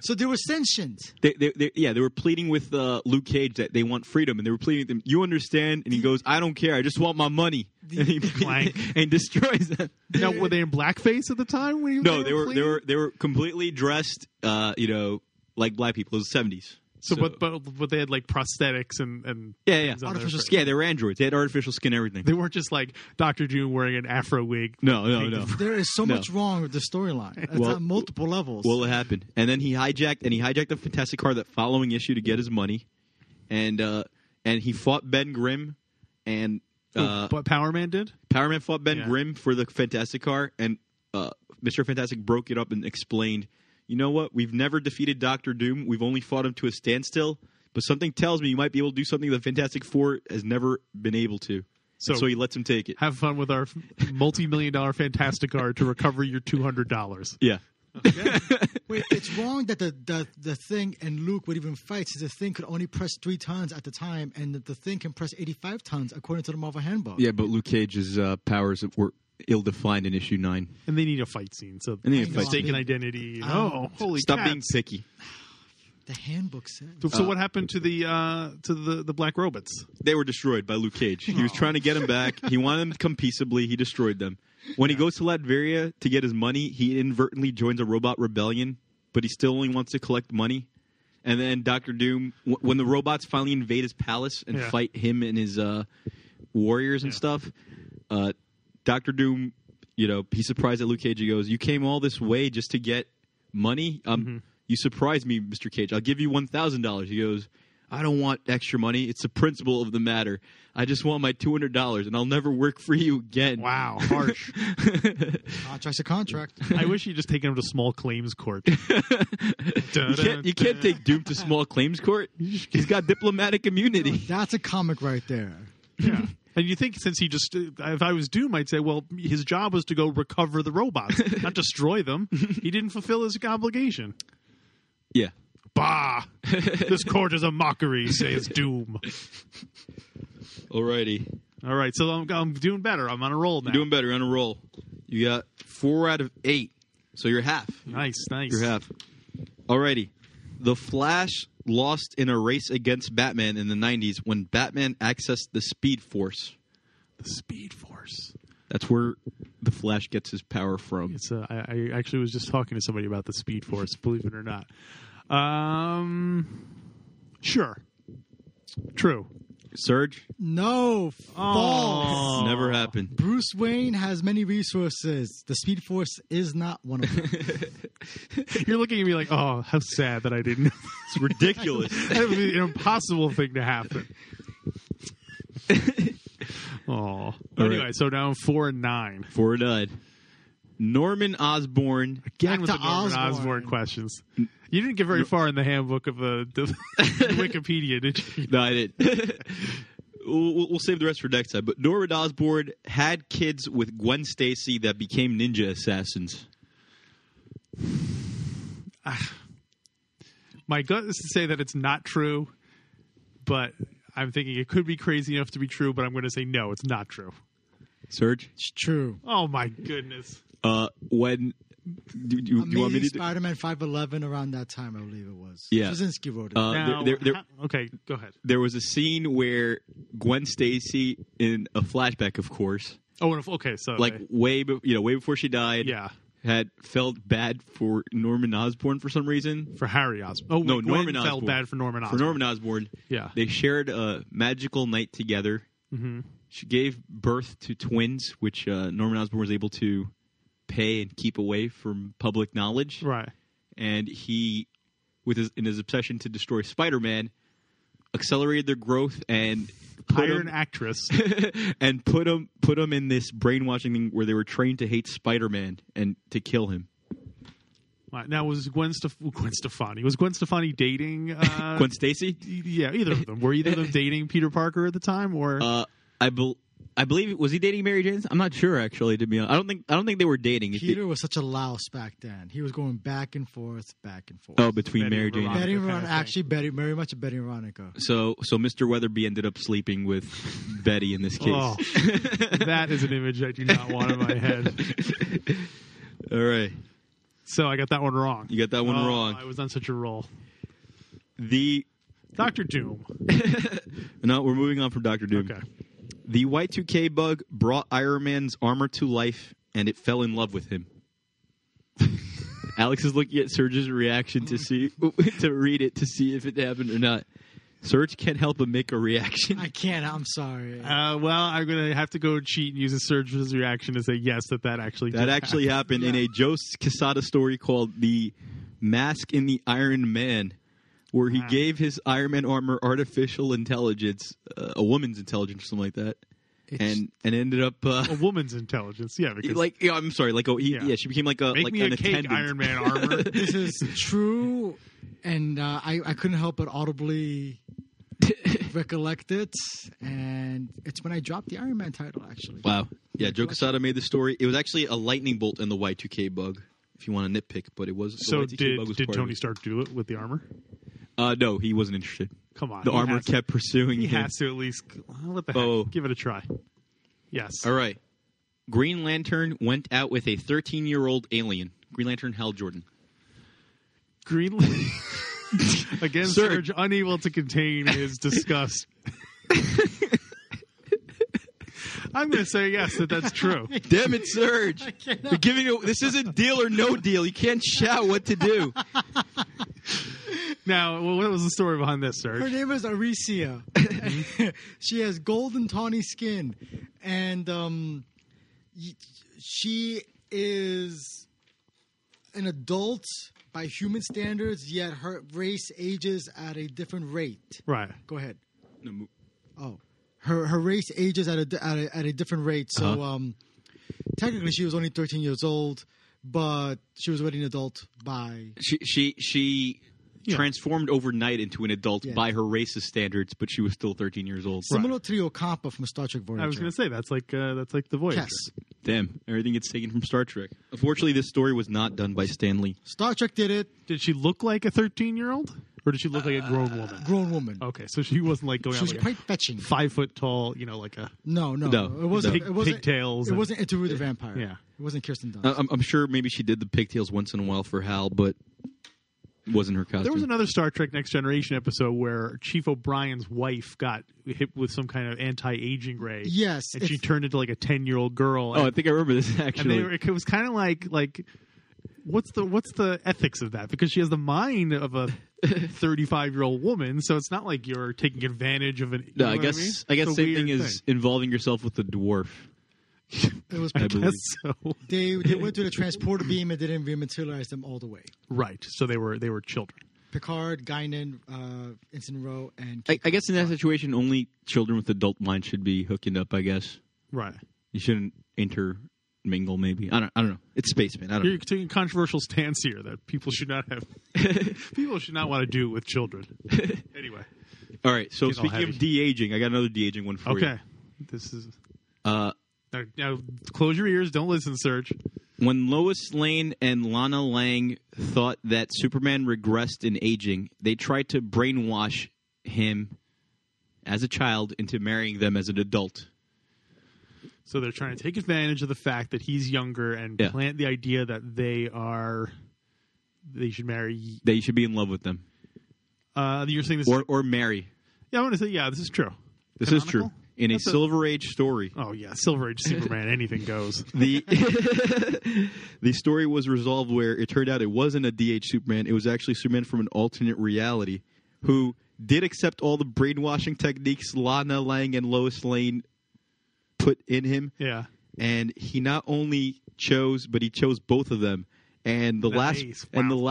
So they were sentient. They were pleading with Luke Cage that they want freedom, and they were pleading with him. You understand? And he goes, "I don't care. I just want my money." And he and destroys them. Now, were they in blackface at the time? When No, they were completely dressed, like black people. It was the 70s. So, but they had like prosthetics and artificial skin. Yeah, they were androids. They had artificial skin, and everything. They weren't just like Dr. Doom wearing an afro wig. No. There is so much wrong with the storyline. It's on multiple levels. Well, it happened, and then he hijacked the Fantastic Car that following issue to get his money, and he fought Ben Grimm, and what Power Man did? Power Man fought Ben Grimm for the Fantastic Car, and Mr. Fantastic broke it up and explained, you know what? We've never defeated Dr. Doom. We've only fought him to a standstill. But something tells me you might be able to do something the Fantastic Four has never been able to. So he lets him take it. Have fun with our multi-million-dollar Fantastic Car to recover your $200. Yeah. Okay. Wait, it's wrong that the Thing and Luke would even fight, since the Thing could only press 3 tons at the time, and the Thing can press 85 tons according to the Marvel Handbook. Yeah, but Luke Cage's powers were ill-defined in issue 9. And they need a fight scene. So mistaken identity. Holy Stop cats. being picky. The handbook said. So what happened to the black robots? They were destroyed by Luke Cage. He was trying to get them back. He wanted them to come peaceably. He destroyed them. When he goes to Latveria to get his money, he inadvertently joins a robot rebellion, but he still only wants to collect money. And then Dr. Doom, when the robots finally invade his palace and fight him and his warriors and stuff, Dr. Doom, he's surprised at Luke Cage. He goes, "You came all this way just to get money? You surprised me, Mr. Cage. I'll give you $1,000. He goes, "I don't want extra money. It's the principle of the matter. I just want my $200, and I'll never work for you again." Wow, harsh. Contract's a contract. I wish you'd just taken him to small claims court. You can't take Doom to small claims court. He's got diplomatic immunity. That's a comic right there. Yeah. And you think since if I was Doom, I'd say, well, his job was to go recover the robots, not destroy them. He didn't fulfill his obligation. Yeah. Bah! This court is a mockery, says Doom. Alrighty. All right, so I'm doing better. I'm on a roll now. You're doing better. You're on a roll. You got 4 out of 8, so you're half. Nice. You're half. Alrighty. The Flash lost in a race against Batman in the 90s when Batman accessed the Speed Force. The Speed Force. That's where the Flash gets his power from. It's I actually was just talking to somebody about the Speed Force, believe it or not. Sure. True. Surge? No. False. Never happened. Bruce Wayne has many resources. The Speed Force is not one of them. You're looking at me like, oh, how sad that I didn't know. It's ridiculous. That would be an impossible thing to happen. Oh. Anyway, so now I'm 4 and 9. 4 and 9. Norman Osborn. Again with the Norman Osborn questions. You didn't get very far in the handbook of the Wikipedia, did you? No, I didn't. We'll save the rest for next time. But Norman Osborn had kids with Gwen Stacy that became ninja assassins. My gut is to say that it's not true, but I'm thinking it could be crazy enough to be true, but I'm going to say no, it's not true. Serge? It's true. Oh, my goodness. When... Do you want me to Spider-Man 511 around that time, I believe it was. Yeah. Straczynski wrote it. Okay, go ahead. There was a scene where Gwen Stacy, in a flashback, of course. Oh, okay, so way before she died. Yeah. Had felt bad for Norman Osborn for some reason. For Harry Osborn. Oh, no, Norman Osborn. Felt bad for Norman Osborn. For Norman Osborn. Yeah. They shared a magical night together. Mm-hmm. She gave birth to twins, which Norman Osborn was able to pay and keep away from public knowledge. Right. And he, in his obsession to destroy Spider-Man, accelerated their growth and hired an actress and put him in this brainwashing thing where they were trained to hate Spider-Man and to kill him. Now, was Gwen Stefani? Was Gwen Stefani dating Gwen Stacy? Yeah, either of them. Were either of them dating Peter Parker at the time, or I believe, was he dating Mary Jane? I'm not sure, actually, to be honest. I don't think they were dating. Peter was such a louse back then. He was going back and forth. Oh, between Mary Jane and Betty Veronica. Actually, very much a Betty Veronica. So Mr. Weatherby ended up sleeping with Betty in this case. Oh, that is an image I do not want in my head. All right. So I got that one wrong. You got that one wrong. I was on such a roll. The Dr. Doom. No, we're moving on from Dr. Doom. Okay. The Y2K bug brought Iron Man's armor to life, and it fell in love with him. Alex is looking at Serge's reaction to read it to see if it happened or not. Serge can't help but make a reaction. I can't. I'm sorry. Well, I'm going to have to go cheat and use a Serge's reaction to say yes, that actually That actually happened in a Joe Quesada story called The Mask in the Iron Man, where he gave his Iron Man armor artificial intelligence, a woman's intelligence or something like that, and ended up a woman's intelligence. Yeah, because I'm sorry, she became like make me an a cake attendant. Iron Man armor. This is true, and I couldn't help but audibly recollect it, and it's when I dropped the Iron Man title, actually. Wow. Yeah, Joe Quesada made the story. It was actually a lightning bolt in the Y2K bug, if you want to nitpick, but it was. So the Y2K bug was did part Tony of it. Stark do it with the armor? No, he wasn't interested. Come on. The he armor has to- kept pursuing He him. has to at least. What the heck? Oh. Give it a try. Yes. All right. Green Lantern went out with a 13-year-old alien. Green Lantern Hal Jordan. Green. Again, Serge. Serge unable to contain his disgust. I'm going to say yes, that's true. Damn it, Serge. You're giving you, this isn't deal or no deal. You can't shout what to do. Now, what was the story behind this, Serge? Her name is Aricia. She has golden tawny skin, and she is an adult by human standards, yet her race ages at a different rate. Right. Go ahead. No, Oh, her race ages at a different rate. So technically, she was only 13 years old, but she was already an adult by. She transformed overnight into an adult by her race's standards, but she was still 13 years old. Similar to the Ocampa from Star Trek Voyager. I was going to say that's like the Voyager. Yes. Damn, everything gets taken from Star Trek. Unfortunately, this story was not done by Stan Lee. Star Trek did it. Did she look like a 13-year-old, or did she look like a grown woman? Grown woman. Okay, so she wasn't like going She out was like quite fetching. 5 foot tall, like a No. No. It wasn't. Pig- It wasn't pigtails It and- wasn't Interview with the Vampire. Yeah. It wasn't Kirsten Dunst. I'm sure maybe she did the pigtails once in a while for Hal, but it wasn't her costume. There was another Star Trek Next Generation episode where Chief O'Brien's wife got hit with some kind of anti-aging ray. Yes, and she turned into like a 10-year-old girl. I think I remember this and actually. it was kind of like what's the ethics of that? Because she has the mind of a 35-year-old woman, so it's not like you're taking advantage of an. No, you know I guess what I mean? the It's a same thing weird is involving yourself with a dwarf. It was. I believe. guess so. They went to the transporter beam and didn't rematerialize them all the way. Right. So they were children. Picard, Guinan, Ensign Rowe, and I guess in that situation, only children with adult minds should be hooking up. I guess Right. you shouldn't intermingle. Maybe I don't know. It's space, man. I don't You're know. taking a controversial stance here that people should not have. People should not want to do with children. Anyway. All right. So Getting all speaking of heavy. de-aging, I got another de-aging one for you. Okay. This is. Uh, Now, close your ears. Don't listen, Serge. When Lois Lane and Lana Lang thought that Superman regressed in aging, they tried to brainwash him as a child into marrying them as an adult. So they're trying to take advantage of the fact that he's younger and plant the idea that they should marry. They should be in love with them. You're saying this or marry. Yeah, I want to say, this is true. This is true. In a Silver Age story. Oh, yeah. Silver Age Superman, anything goes. The story was resolved where it turned out it wasn't a DH Superman. It was actually Superman from an alternate reality who did accept all the brainwashing techniques Lana Lang and Lois Lane put in him. Yeah. And he not only chose, but he chose both of them. And the last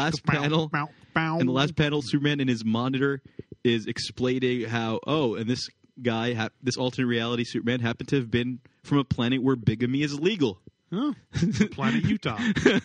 panel, Superman in his monitor is explaining how, and this guy, this alternate reality Superman happened to have been from a planet where bigamy is illegal. Oh, planet Utah.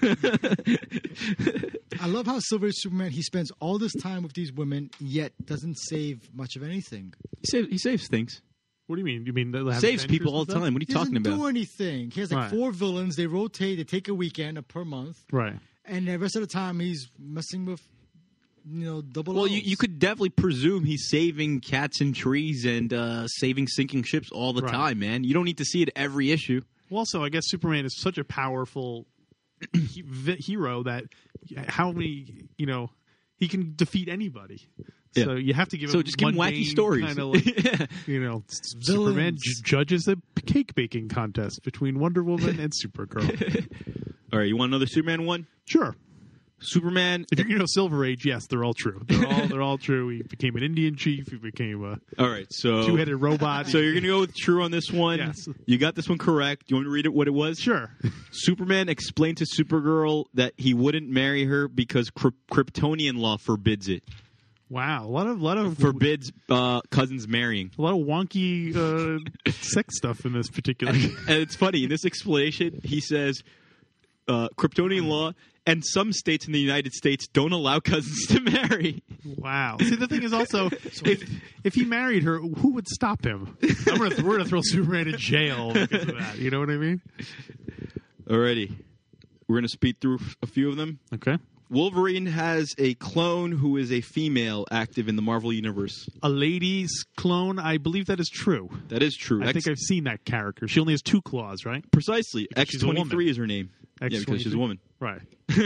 I love how Silver Age Superman, he spends all this time with these women, yet doesn't save much of anything. He saves things. What do you mean? You mean they'll have saves adventures people all and the stuff? time. What are you talking He doesn't about? do anything. He has like 4 villains. They rotate. They take a weekend per month. Right. And the rest of the time, he's messing with, double Well, O's. you could definitely presume he's saving cats and trees and saving sinking ships all the time, man. You don't need to see it every issue. Well, also, I guess Superman is such a powerful hero that how many he can defeat anybody. Yeah. So you have to give So him just give him wacky stories. Kind of like, Superman judges a cake baking contest between Wonder Woman and Supergirl. All right, you want another Superman one? Sure. Superman. If you're Silver Age, yes, they're all true. They're all true. He became an Indian chief. He became a all right, so two-headed robot. So you're going to go with true on this one. Yes. You got this one correct. You want me to read it what it was? Sure. Superman explained to Supergirl that he wouldn't marry her because Kryptonian law forbids it. Wow, a lot of Forbids cousins marrying. a lot of wonky sex stuff in this particular. And it's funny in this explanation. He says Kryptonian law and some states in the United States don't allow cousins to marry. Wow. See, the thing is also, if he married her, who would stop him? We're gonna throw Superman in jail because of that. You know what I mean? Alrighty, we're gonna speed through a few of them. Okay. Wolverine has a clone who is a female active in the Marvel Universe. A lady's clone, I believe that is true. That is true. I think I've seen that character. She only has 2 claws, right? Precisely. She's a woman. X-23 is her name. X-23. Yeah, because she's a woman. Right.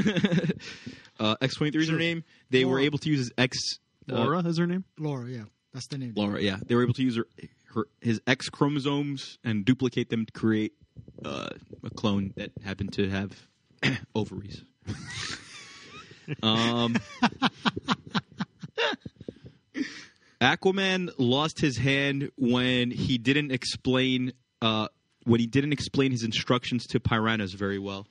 X-23 is her name. They were able to use his X... Laura is her name? Laura, yeah. That's the name. Laura, yeah. They were able to use his X chromosomes and duplicate them to create a clone that happened to have ovaries. Aquaman lost his hand when he didn't explain his instructions to piranhas very well.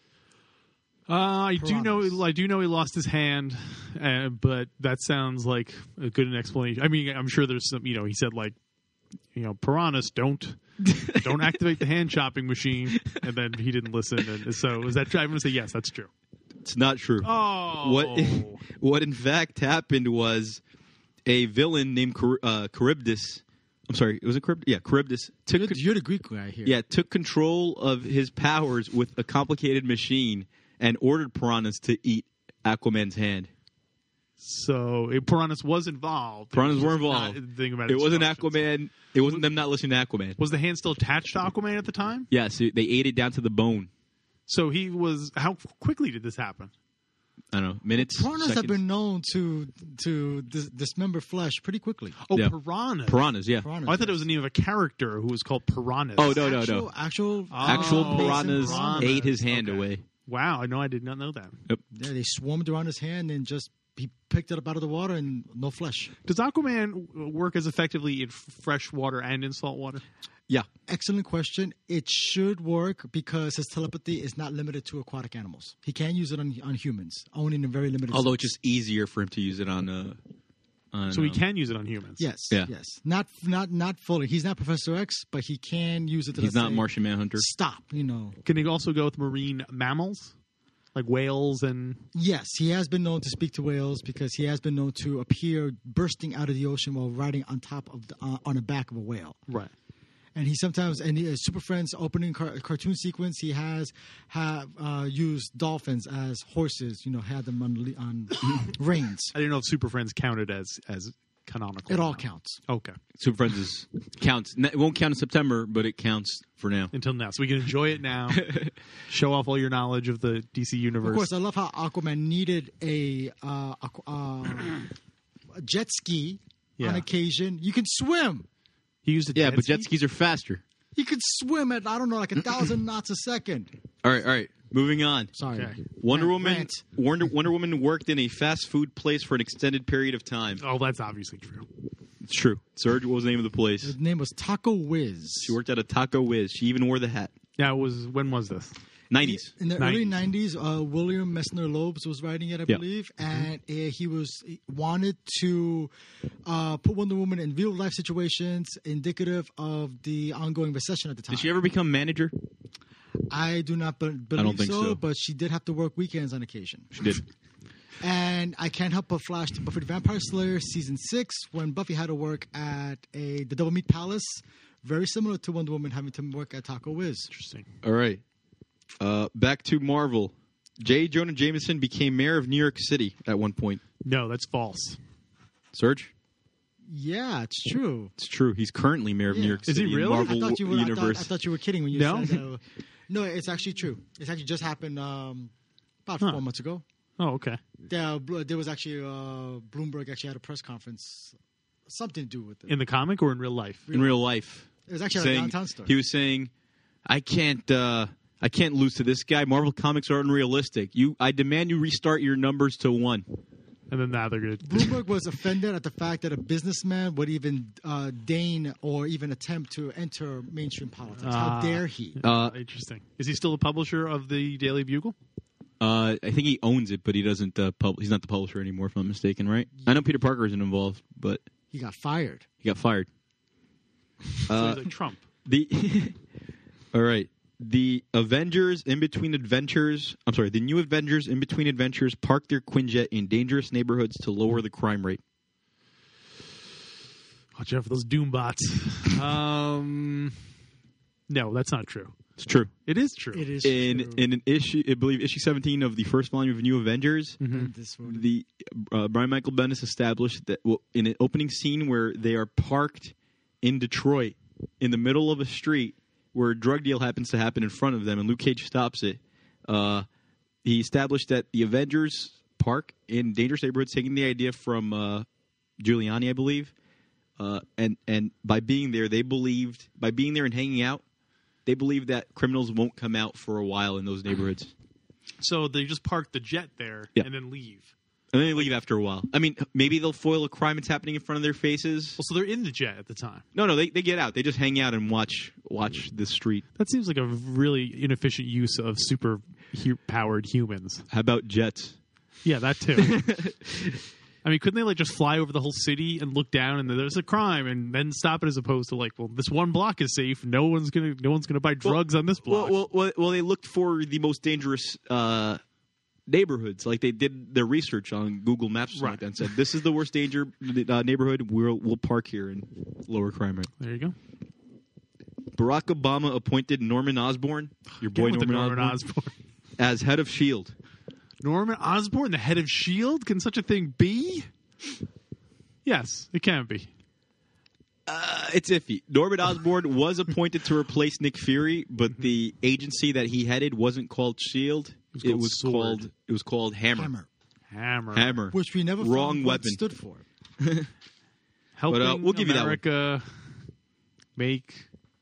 I do know he lost his hand, but that sounds like a good explanation. I mean, I'm sure there's some. He said piranhas don't activate the hand chopping machine, and then he didn't listen. And so is that true? I'm going to say yes, that's true. It's not true. Oh, what in fact happened was a villain named Charybdis. I'm sorry, was it Charybdis? Yeah, Charybdis. You're the Greek guy here. Yeah, took control of his powers with a complicated machine and ordered piranhas to eat Aquaman's hand. So piranhas was involved. Piranhas were involved. It wasn't Aquaman. It wasn't them not listening to Aquaman. Was the hand still attached to Aquaman at the time? Yeah, so they ate it down to the bone. So he was. How quickly did this happen? I don't know, minutes. Piranhas seconds. have been known to dismember flesh pretty quickly. Oh, yeah. piranhas. Piranhas, yeah. Piranhas, I thought it was the name of a character who was called Piranhas. Oh no. Actual Piranhas ate his hand away. Wow, I did not know that. Yep. Yeah, they swarmed around his hand and just he picked it up out of the water and no flesh. Does Aquaman work as effectively in fresh water and in salt water? Yeah. Excellent question. It should work because his telepathy is not limited to aquatic animals. He can use it on humans, only in a very limited Although sense. it's just easier for him to use it on so he can use it on humans. Yes, Yeah. yes. Not fully. He's not Professor X, but he can use it to He's not Martian Manhunter. Stop, Can he also go with marine mammals? Like whales and... Yes, he has been known to speak to whales because he has been known to appear bursting out of the ocean while riding on top of on the back of a whale. Right. And he sometimes, Super Friends opening cartoon sequence, he has used dolphins as horses. Had them on reins. I didn't know if Super Friends counted as canonical. It all counts. Okay. Super Friends counts. It won't count in September, but it counts for now. Until now. So we can enjoy it now. Show off all your knowledge of the DC universe. Of course, I love how Aquaman needed a jet ski on occasion. You can swim. He used a jet but jet skis are faster. He could swim at, 1,000 knots a second. All right. Moving on. Sorry. Okay. Wonder Woman worked in a fast food place for an extended period of time. Oh, that's obviously true. It's true. Serge, what was the name of the place? His name was Taco Whiz. She worked at a Taco Whiz. She even wore the hat. Now, when was this? 90s. In the early 90s, William Messner Loebs was writing it, I believe, and he wanted to put Wonder Woman in real life situations indicative of the ongoing recession at the time. Did she ever become manager? I do not believe think so. But she did have to work weekends on occasion. She did. And I can't help but flash to Buffy the Vampire Slayer season 6 when Buffy had to work at the Double Meat Palace, very similar to Wonder Woman having to work at Taco Whiz. Interesting. All right. Back to Marvel. J. Jonah Jameson became mayor of New York City at one point. No, that's false. Serge? Yeah, it's true. It's true. He's currently mayor of New York City. Is he really? In Marvel Universe. I thought you were kidding when you No? said that. No, it's actually true. It's actually just happened about 4 months ago. Oh, okay. Yeah, there was actually Bloomberg actually had a press conference, something to do with it. In the comic or in real life? In real life. It was actually a downtown story. He was saying, I can't lose to this guy. Marvel Comics are unrealistic. I demand you restart your numbers to 1. And then now they're going to... Bloomberg was offended at the fact that a businessman would even deign or even attempt to enter mainstream politics. How dare he? Interesting. Is he still a publisher of the Daily Bugle? I think he owns it, but he doesn't. He's not the publisher anymore, if I'm mistaken, right? I know Peter Parker isn't involved, but He got fired. He got fired. So he's like Trump. All right. The Avengers in Between Adventures. I'm sorry. The new Avengers in Between Adventures park their Quinjet in dangerous neighborhoods to lower the crime rate. Watch out for those Doombots. No, that's not true. It's true. It is true. It is in true. in an issue, I believe issue 17 of the first volume of New Avengers, the Brian Michael Bendis established that in an opening scene where they are parked in Detroit in the middle of a street where a drug deal happens to happen in front of them, and Luke Cage stops it. He established that the Avengers park in dangerous neighborhoods, taking the idea from Giuliani, I believe, and by being there, by being there and hanging out, they believe that criminals won't come out for a while in those neighborhoods. So they just park the jet there and then leave. And then they leave after a while. I mean, maybe they'll foil a crime that's happening in front of their faces. Well, so they're in the jet at the time. No, they get out. They just hang out and watch the street. That seems like a really inefficient use of super-powered humans. How about jets? Yeah, that too. I mean, couldn't they just fly over the whole city and look down and there's a crime and then stop it, as opposed to well, this one block is safe. No one's gonna buy drugs on this block. Well, they looked for the most dangerous neighborhoods. Like they did their research on Google Maps or something like that, and said this is the worst danger neighborhood. We'll park here and lower crime rate. There you go. Barack Obama appointed Norman Osborn, your boy Norman Osborn, as head of S.H.I.E.L.D. Norman Osborn, the head of S.H.I.E.L.D.? Can such a thing be? Yes, it can be. It's iffy. Norman Osborn was appointed to replace Nick Fury, but the agency that he headed wasn't called S.H.I.E.L.D. It was called Hammer. Hammer. Which we never Wrong found weapon. what stood for. Helping But, we'll give you that one. America make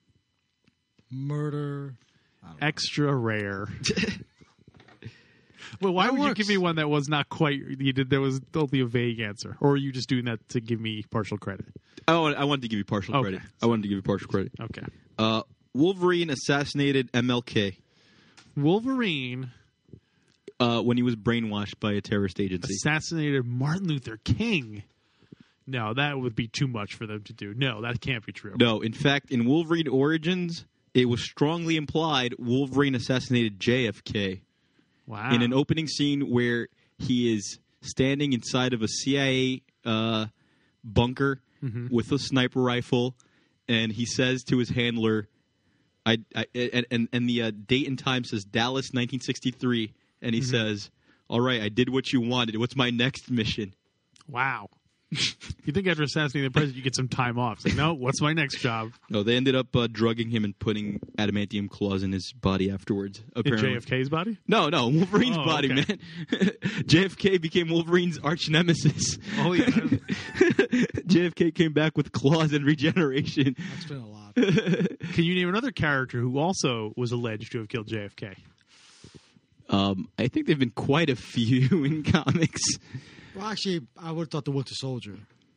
Murder. extra rare. Well, why That would you works. give me one that was not quite? You did. There was only a vague answer, or are you just doing that to give me partial credit? Oh, I wanted to give you partial Okay. credit. I wanted to give you partial credit. Okay. Wolverine assassinated MLK Wolverine when he was brainwashed by a terrorist agency. assassinated Martin Luther King. No, that would be too much for them to do. No, that can't be true. No, in fact, in Wolverine Origins, it was strongly implied Wolverine assassinated JFK. Wow. In an opening scene where he is standing inside of a CIA bunker with a sniper rifle, and he says to his handler, and the date and time says Dallas 1963, and he says, all right, I did what you wanted. What's my next mission? Wow. You think after assassinating the president, you get some time off? It's like, no, what's my next job? No, they ended up drugging him and putting adamantium claws in his body afterwards. Apparently. In JFK's body? No, Wolverine's Oh, body, okay. man. JFK became Wolverine's arch nemesis. Oh, yeah. JFK came back with claws and regeneration. That's been a lot. Can you name another character who also was alleged to have killed JFK? I think there have been quite a few in comics. Well, actually, I would have thought the Winter Soldier.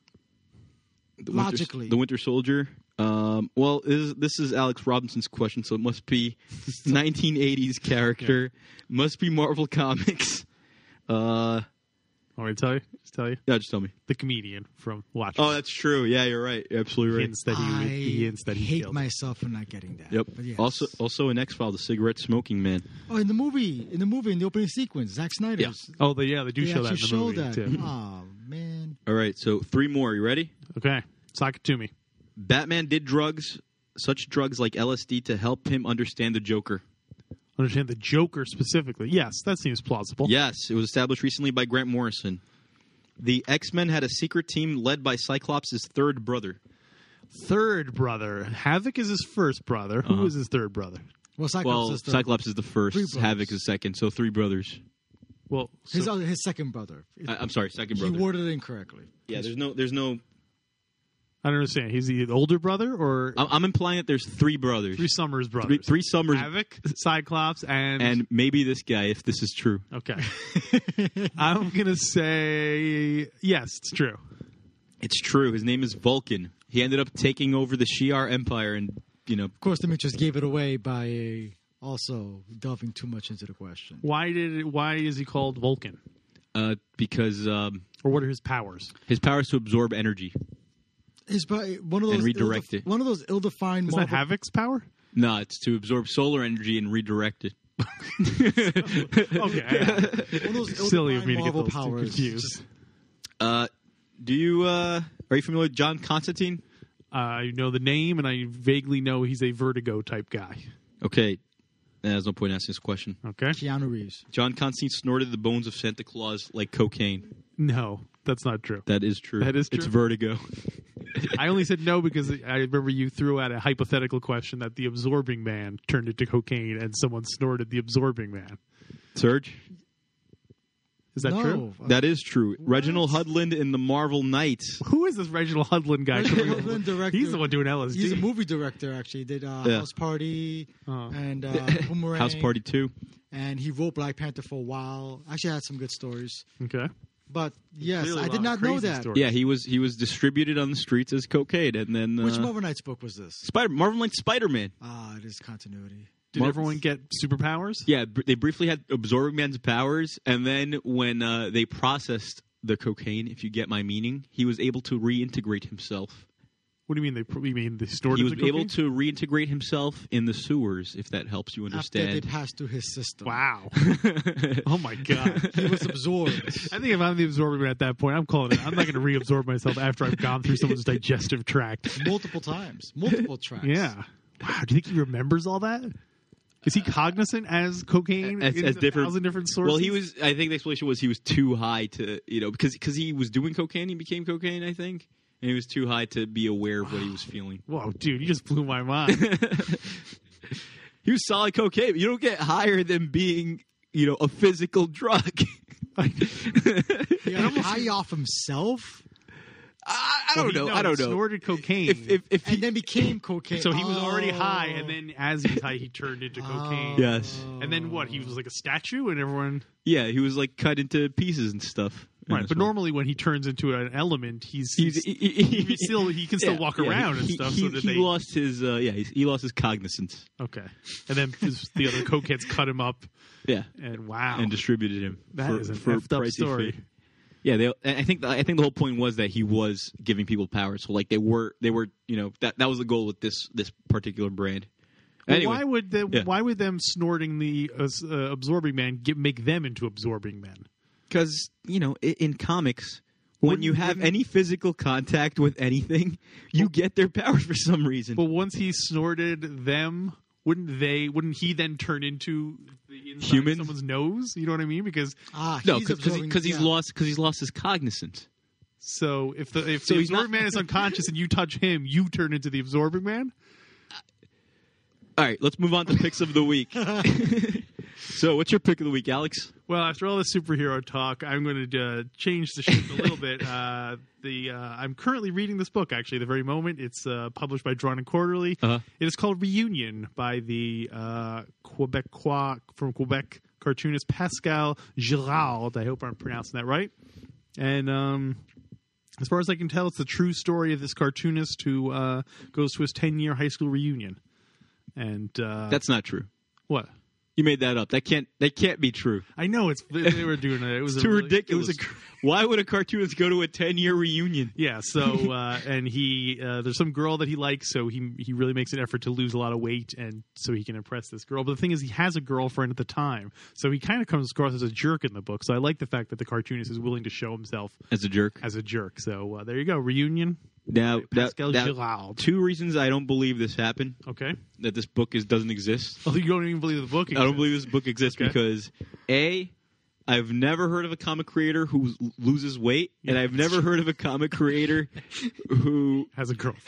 The Winter Soldier. Well, this is Alex Robinson's question, so it must be 1980s character. Must be Marvel Comics. Want me to tell you? Just tell you? Yeah, just tell me. The comedian from Watchmen. Oh, that's true. Yeah, you're right. You're absolutely right. Hints that he hate killed. myself for not getting that. Yep. But yes. Also in X-Files, the cigarette smoking man. Oh, in the movie, in the opening sequence, Zack Snyder's. Yeah. Oh, they do show that in actually the movie, showed that. too. Oh, man. All right, so 3 more. You ready? Okay. Sock it to me. Batman did such drugs like LSD to help him understand the Joker. Understand the Joker specifically. Yes, that seems plausible. Yes, it was established recently by Grant Morrison. The X-Men had a secret team led by Cyclops' third brother. Third brother. Havoc is his first brother. Who is his third brother? Well, Cyclops is the Cyclops is the first, 3 brothers. Havoc is second, so 3 brothers. Well, his second brother. I'm sorry, second brother. He worded it incorrectly. Yeah, there's no. I don't understand. He's the older brother, or I'm implying that there's 3 brothers. 3 Summers brothers. Three Summers. Havoc, Cyclops, and maybe this guy, if this is true. Okay. I'm gonna say yes, it's true. It's true. His name is Vulcan. He ended up taking over the Shi'ar Empire, and Of course, Demetrius gave it away by also delving too much into the question. Why is he called Vulcan? Because or what are his powers? His power is to absorb energy. One of those and redirect it. One of those ill-defined. Is that Havoc's power? No, it's to absorb solar energy and redirect it. Okay. One of those Silly of me to get Marvel those powers. confused. Are you familiar with John Constantine? I know the name, and I vaguely know he's a Vertigo type guy. Okay. There's no point asking this question. Okay. Keanu Reeves. John Constantine snorted the bones of Santa Claus like cocaine. No, that's not true. That is true. That is true? It's Vertigo. I only said no because I remember you threw out a hypothetical question that the Absorbing Man turned into cocaine and someone snorted the Absorbing Man. Serge? Is that true? That is true. What? Reginald Hudlin in the Marvel Knights. Who is this Reginald Hudlin guy? Hudlin director. He's the one doing LSD. He's a movie director, actually. He did House Party and Boomerang. House Party 2. And he wrote Black Panther for a while. Actually, had some good stories. Okay. But yes, Clearly I did not know that. Stories. Yeah, he was distributed on the streets as cocaine, and then Which Marvel Knights book was this? Marvel Knights Spider-Man. It is continuity. Did everyone get superpowers? Yeah, they briefly had Absorbing Man's powers, and then when they processed the cocaine, if you get my meaning, he was able to reintegrate himself. What do you mean? You mean they stored He was the cocaine? able to reintegrate himself in the sewers, if that helps you understand. After they passed through his system. Wow. Oh, my God. He was absorbed. I think if I'm the Absorbing Man at that point, I'm calling it. I'm not going to reabsorb myself after I've gone through someone's digestive tract. Multiple times. Multiple tracks. Yeah. Wow. Do you think he remembers all that? Is he cognizant as cocaine as in different 1,000 different sources? Well, I think the explanation was he was too high to, because he was doing cocaine, he became cocaine, I think. And he was too high to be aware of what he was feeling. Whoa, dude, you just blew my mind. He was solid cocaine. You don't get higher than being, a physical drug. He got high off himself? I don't know. I don't know. Snorted cocaine. If he then became cocaine. So he was already high, and then as he was high, he turned into cocaine. Yes. And then what? He was like a statue, and everyone. Yeah, he was like cut into pieces and stuff. Right, but normally when he turns into an element, he can still walk around and stuff. He lost his he lost his cognizance. Okay, and then the other cokeheads cut him up. Yeah, and wow, and distributed him. That is an effed up story. Fee. Yeah, I think the whole point was that he was giving people power. So like they were that was the goal with this particular brand. Well, anyway, why would them snorting the Absorbing Man make them into Absorbing Men? Because, in comics, when you have any physical contact with anything, you get their powers for some reason. But once he snorted them, wouldn't he then turn into the inside human? Of someone's nose? You know what I mean? Because because he's lost his cognizance. So if the Absorbing Man is unconscious and you touch him, you turn into the Absorbing Man? All right, let's move on to picks of the week. So, what's your pick of the week, Alex? Well, after all the superhero talk, I'm going to change the shape a little bit. I'm currently reading this book, actually, the very moment. It's published by Drawn and Quarterly. Uh-huh. It is called Reunion by the Quebecois from Quebec cartoonist Pascal Giraud. I hope I'm pronouncing that right. And as far as I can tell, it's the true story of this cartoonist who goes to his 10-year high school reunion. And that's not true. What? You made that up. That can't be true. I know they were doing it. It was too ridiculous. Why would a cartoonist go to a 10-year reunion? Yeah. So and he there's some girl that he likes, so he really makes an effort to lose a lot of weight, and so he can impress this girl. But the thing is, he has a girlfriend at the time, so he kind of comes across as a jerk in the book. So I like the fact that the cartoonist is willing to show himself as a jerk. So there you go. Reunion. Now, Pascal Giraud. 2 reasons I don't believe this happened. Okay. That this book doesn't exist. Oh, you don't even believe the book exists? I don't believe this book exists because, A, I've never heard of a comic creator who loses weight, and I've never heard of a comic creator who has a girlfriend,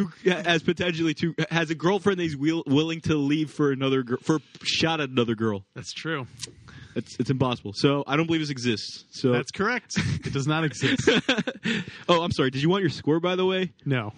has a girlfriend that he's willing to leave for another for a shot at another girl. That's true. It's impossible. So I don't believe this exists. So That's correct. It does not exist. Oh, I'm sorry. Did you want your score, by the way? No.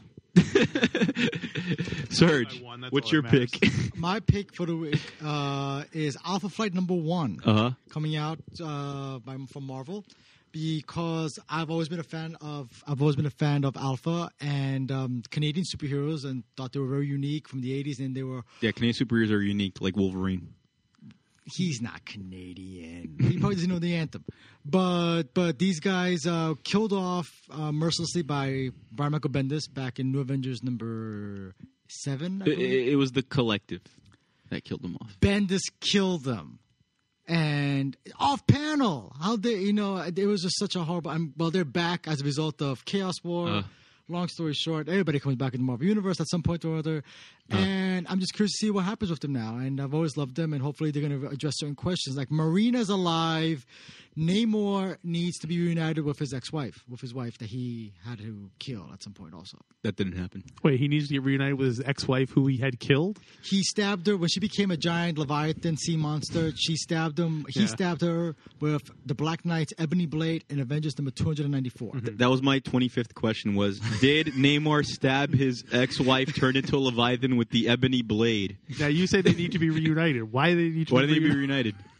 Serge, I won. That's what's all your that pick? My pick for the week is Alpha Flight #1, coming out from Marvel, because I've always been a fan of Alpha and Canadian superheroes, and thought they were very unique from the '80s, and they were. Yeah, Canadian superheroes are unique, like Wolverine. He's not Canadian. He probably doesn't know the anthem. But these guys killed off mercilessly by Brian Michael Bendis back in New Avengers #7. I believe. It was the Collective that killed them off. Bendis killed them. And off panel, how they, it was just such a horrible. Well, they're back as a result of Chaos War. Long story short, everybody comes back in the Marvel Universe at some point or other. And I'm just curious to see what happens with them now. And I've always loved them, and hopefully they're going to address certain questions. Like, Marina's alive. Namor needs to be reunited with his ex-wife, with his wife that he had to kill at some point also. That didn't happen. Wait, he needs to get reunited with his ex-wife who he had killed? He stabbed her when she became a giant Leviathan sea monster. She stabbed him. He stabbed her with the Black Knight's ebony blade in Avengers #294. That was my 25th question was, did Namor stab his ex-wife, turn into a Leviathan with the ebony blade? Now, you say they need to be reunited. Why do they need to Why be do they need to be reunited? reunited?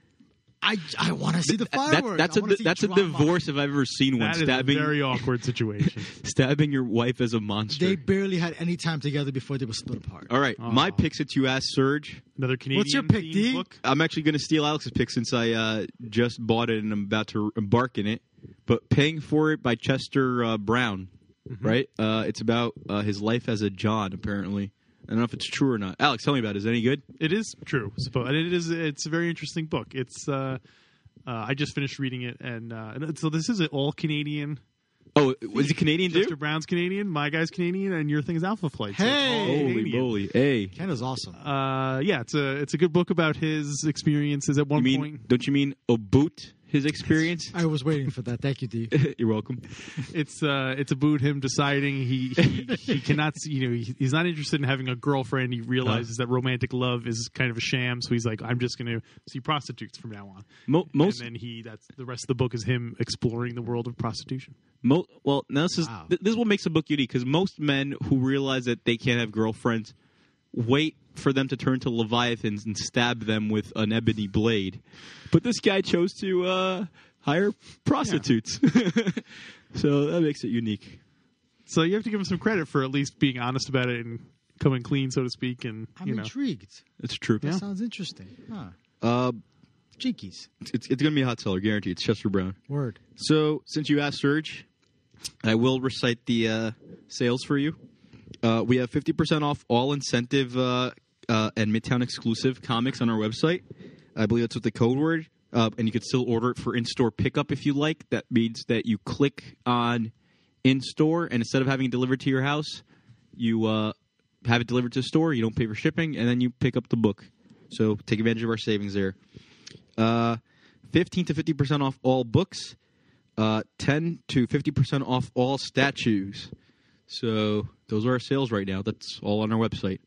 I want to see the fireworks. That's a divorce if I've ever seen one. That is a very awkward situation. Stabbing your wife as a monster. They barely had any time together before they were split apart. All right, my pick since you asked Serge. Another Canadian What's your pick, themed D? book? I'm actually going to steal Alex's pick since I just bought it and I'm about to embark in it. But Paying for It by Chester Brown, right? It's about his life as a John, apparently. I don't know if it's true or not. Alex, tell me about it. Is it any good? It is true. It's a very interesting book. It's I just finished reading it, and so this is an all Canadian. Oh, was he Canadian too? Chester Brown's Canadian, my guy's Canadian, and your thing is Alpha Flight. So Hey! it's all Holy Canadian. moly! Hey, Canada's awesome. Yeah, it's a good book about his experiences at one point. Don't you mean about his experience? I was waiting for that. Thank you, D. You're welcome. It's about him deciding he cannot he's not interested in having a girlfriend. He realizes that romantic love is kind of a sham, so he's like, I'm just going to see prostitutes from now on. Most and then that's the rest of the book is him exploring the world of prostitution. Well, now this is what makes a book unique, because most men who realize that they can't have girlfriends wait for them to turn to Leviathans and stab them with an ebony blade. But this guy chose to hire prostitutes. So that makes it unique. So you have to give him some credit for at least being honest about it and coming clean, so to speak. And I'm intrigued. It's true. That sounds interesting. Huh. Jinkies. It's going to be a hot seller, guaranteed. It's Chester Brown. Word. So since you asked Serge, I will recite the sales for you. We have 50% off all incentive and Midtown exclusive comics on our website. I believe that's with the code word. And you can still order it for in-store pickup if you like. That means that you click on in-store, and instead of having it delivered to your house, you have it delivered to the store. You don't pay for shipping, and then you pick up the book. So take advantage of our savings there. 15 to 50% off all books. 10 to 50% off all statues. So those are our sales right now. That's all on our website.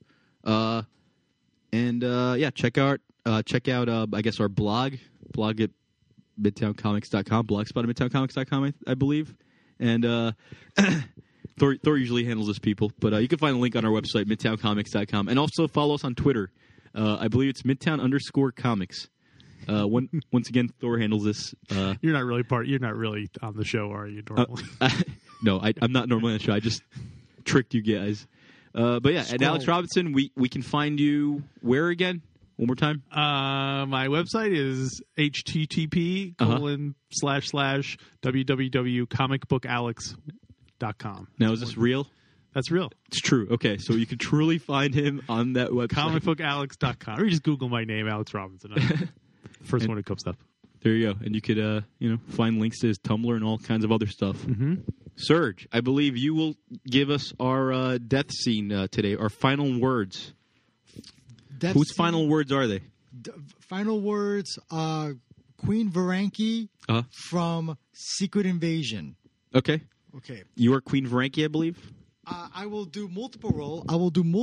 Check out I guess our blog at midtowncomics.com, blogspot at midtowncomics.com, I believe. And Thor usually handles this, people, but you can find a link on our website, midtowncomics.com, and also follow us on Twitter. I believe it's midtown_comics. Once again, Thor handles this. You're not really on the show, are you? Normally, no, I'm not normally on the show. I just tricked you guys. But yeah, at Alex Robinson, we can find you where again? One more time. My website is http://www.comicbookalex.com. Now, is this real? That's real. It's true. Okay, so you can truly find him on that website. Comicbookalex.com. Or you just Google my name, Alex Robinson. First one that comes up. There you go. And you could, find links to his Tumblr and all kinds of other stuff. Mm-hmm. Serge, I believe you will give us our death scene today, our final words. Whose final words are they? Final words are Queen Varanki from Secret Invasion. Okay. Okay. You are Queen Varanki, I believe? I will do multiple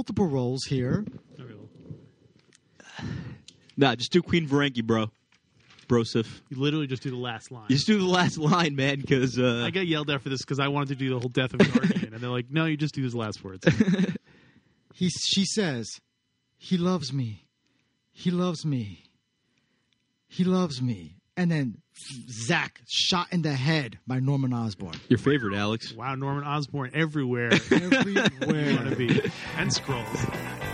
roles here. Nah, just do Queen Varanki, bro. Broseph. You literally just do the last line. You just do the last line, man, because... I got yelled at for this because I wanted to do the whole Death of Guardian, and they're like, no, you just do his last words. She says, he loves me. He loves me. He loves me. And then Zach shot in the head by Norman Osborn. Your favorite, Alex. Wow, Norman Osborn everywhere. Everywhere. You want to be. And Skrulls.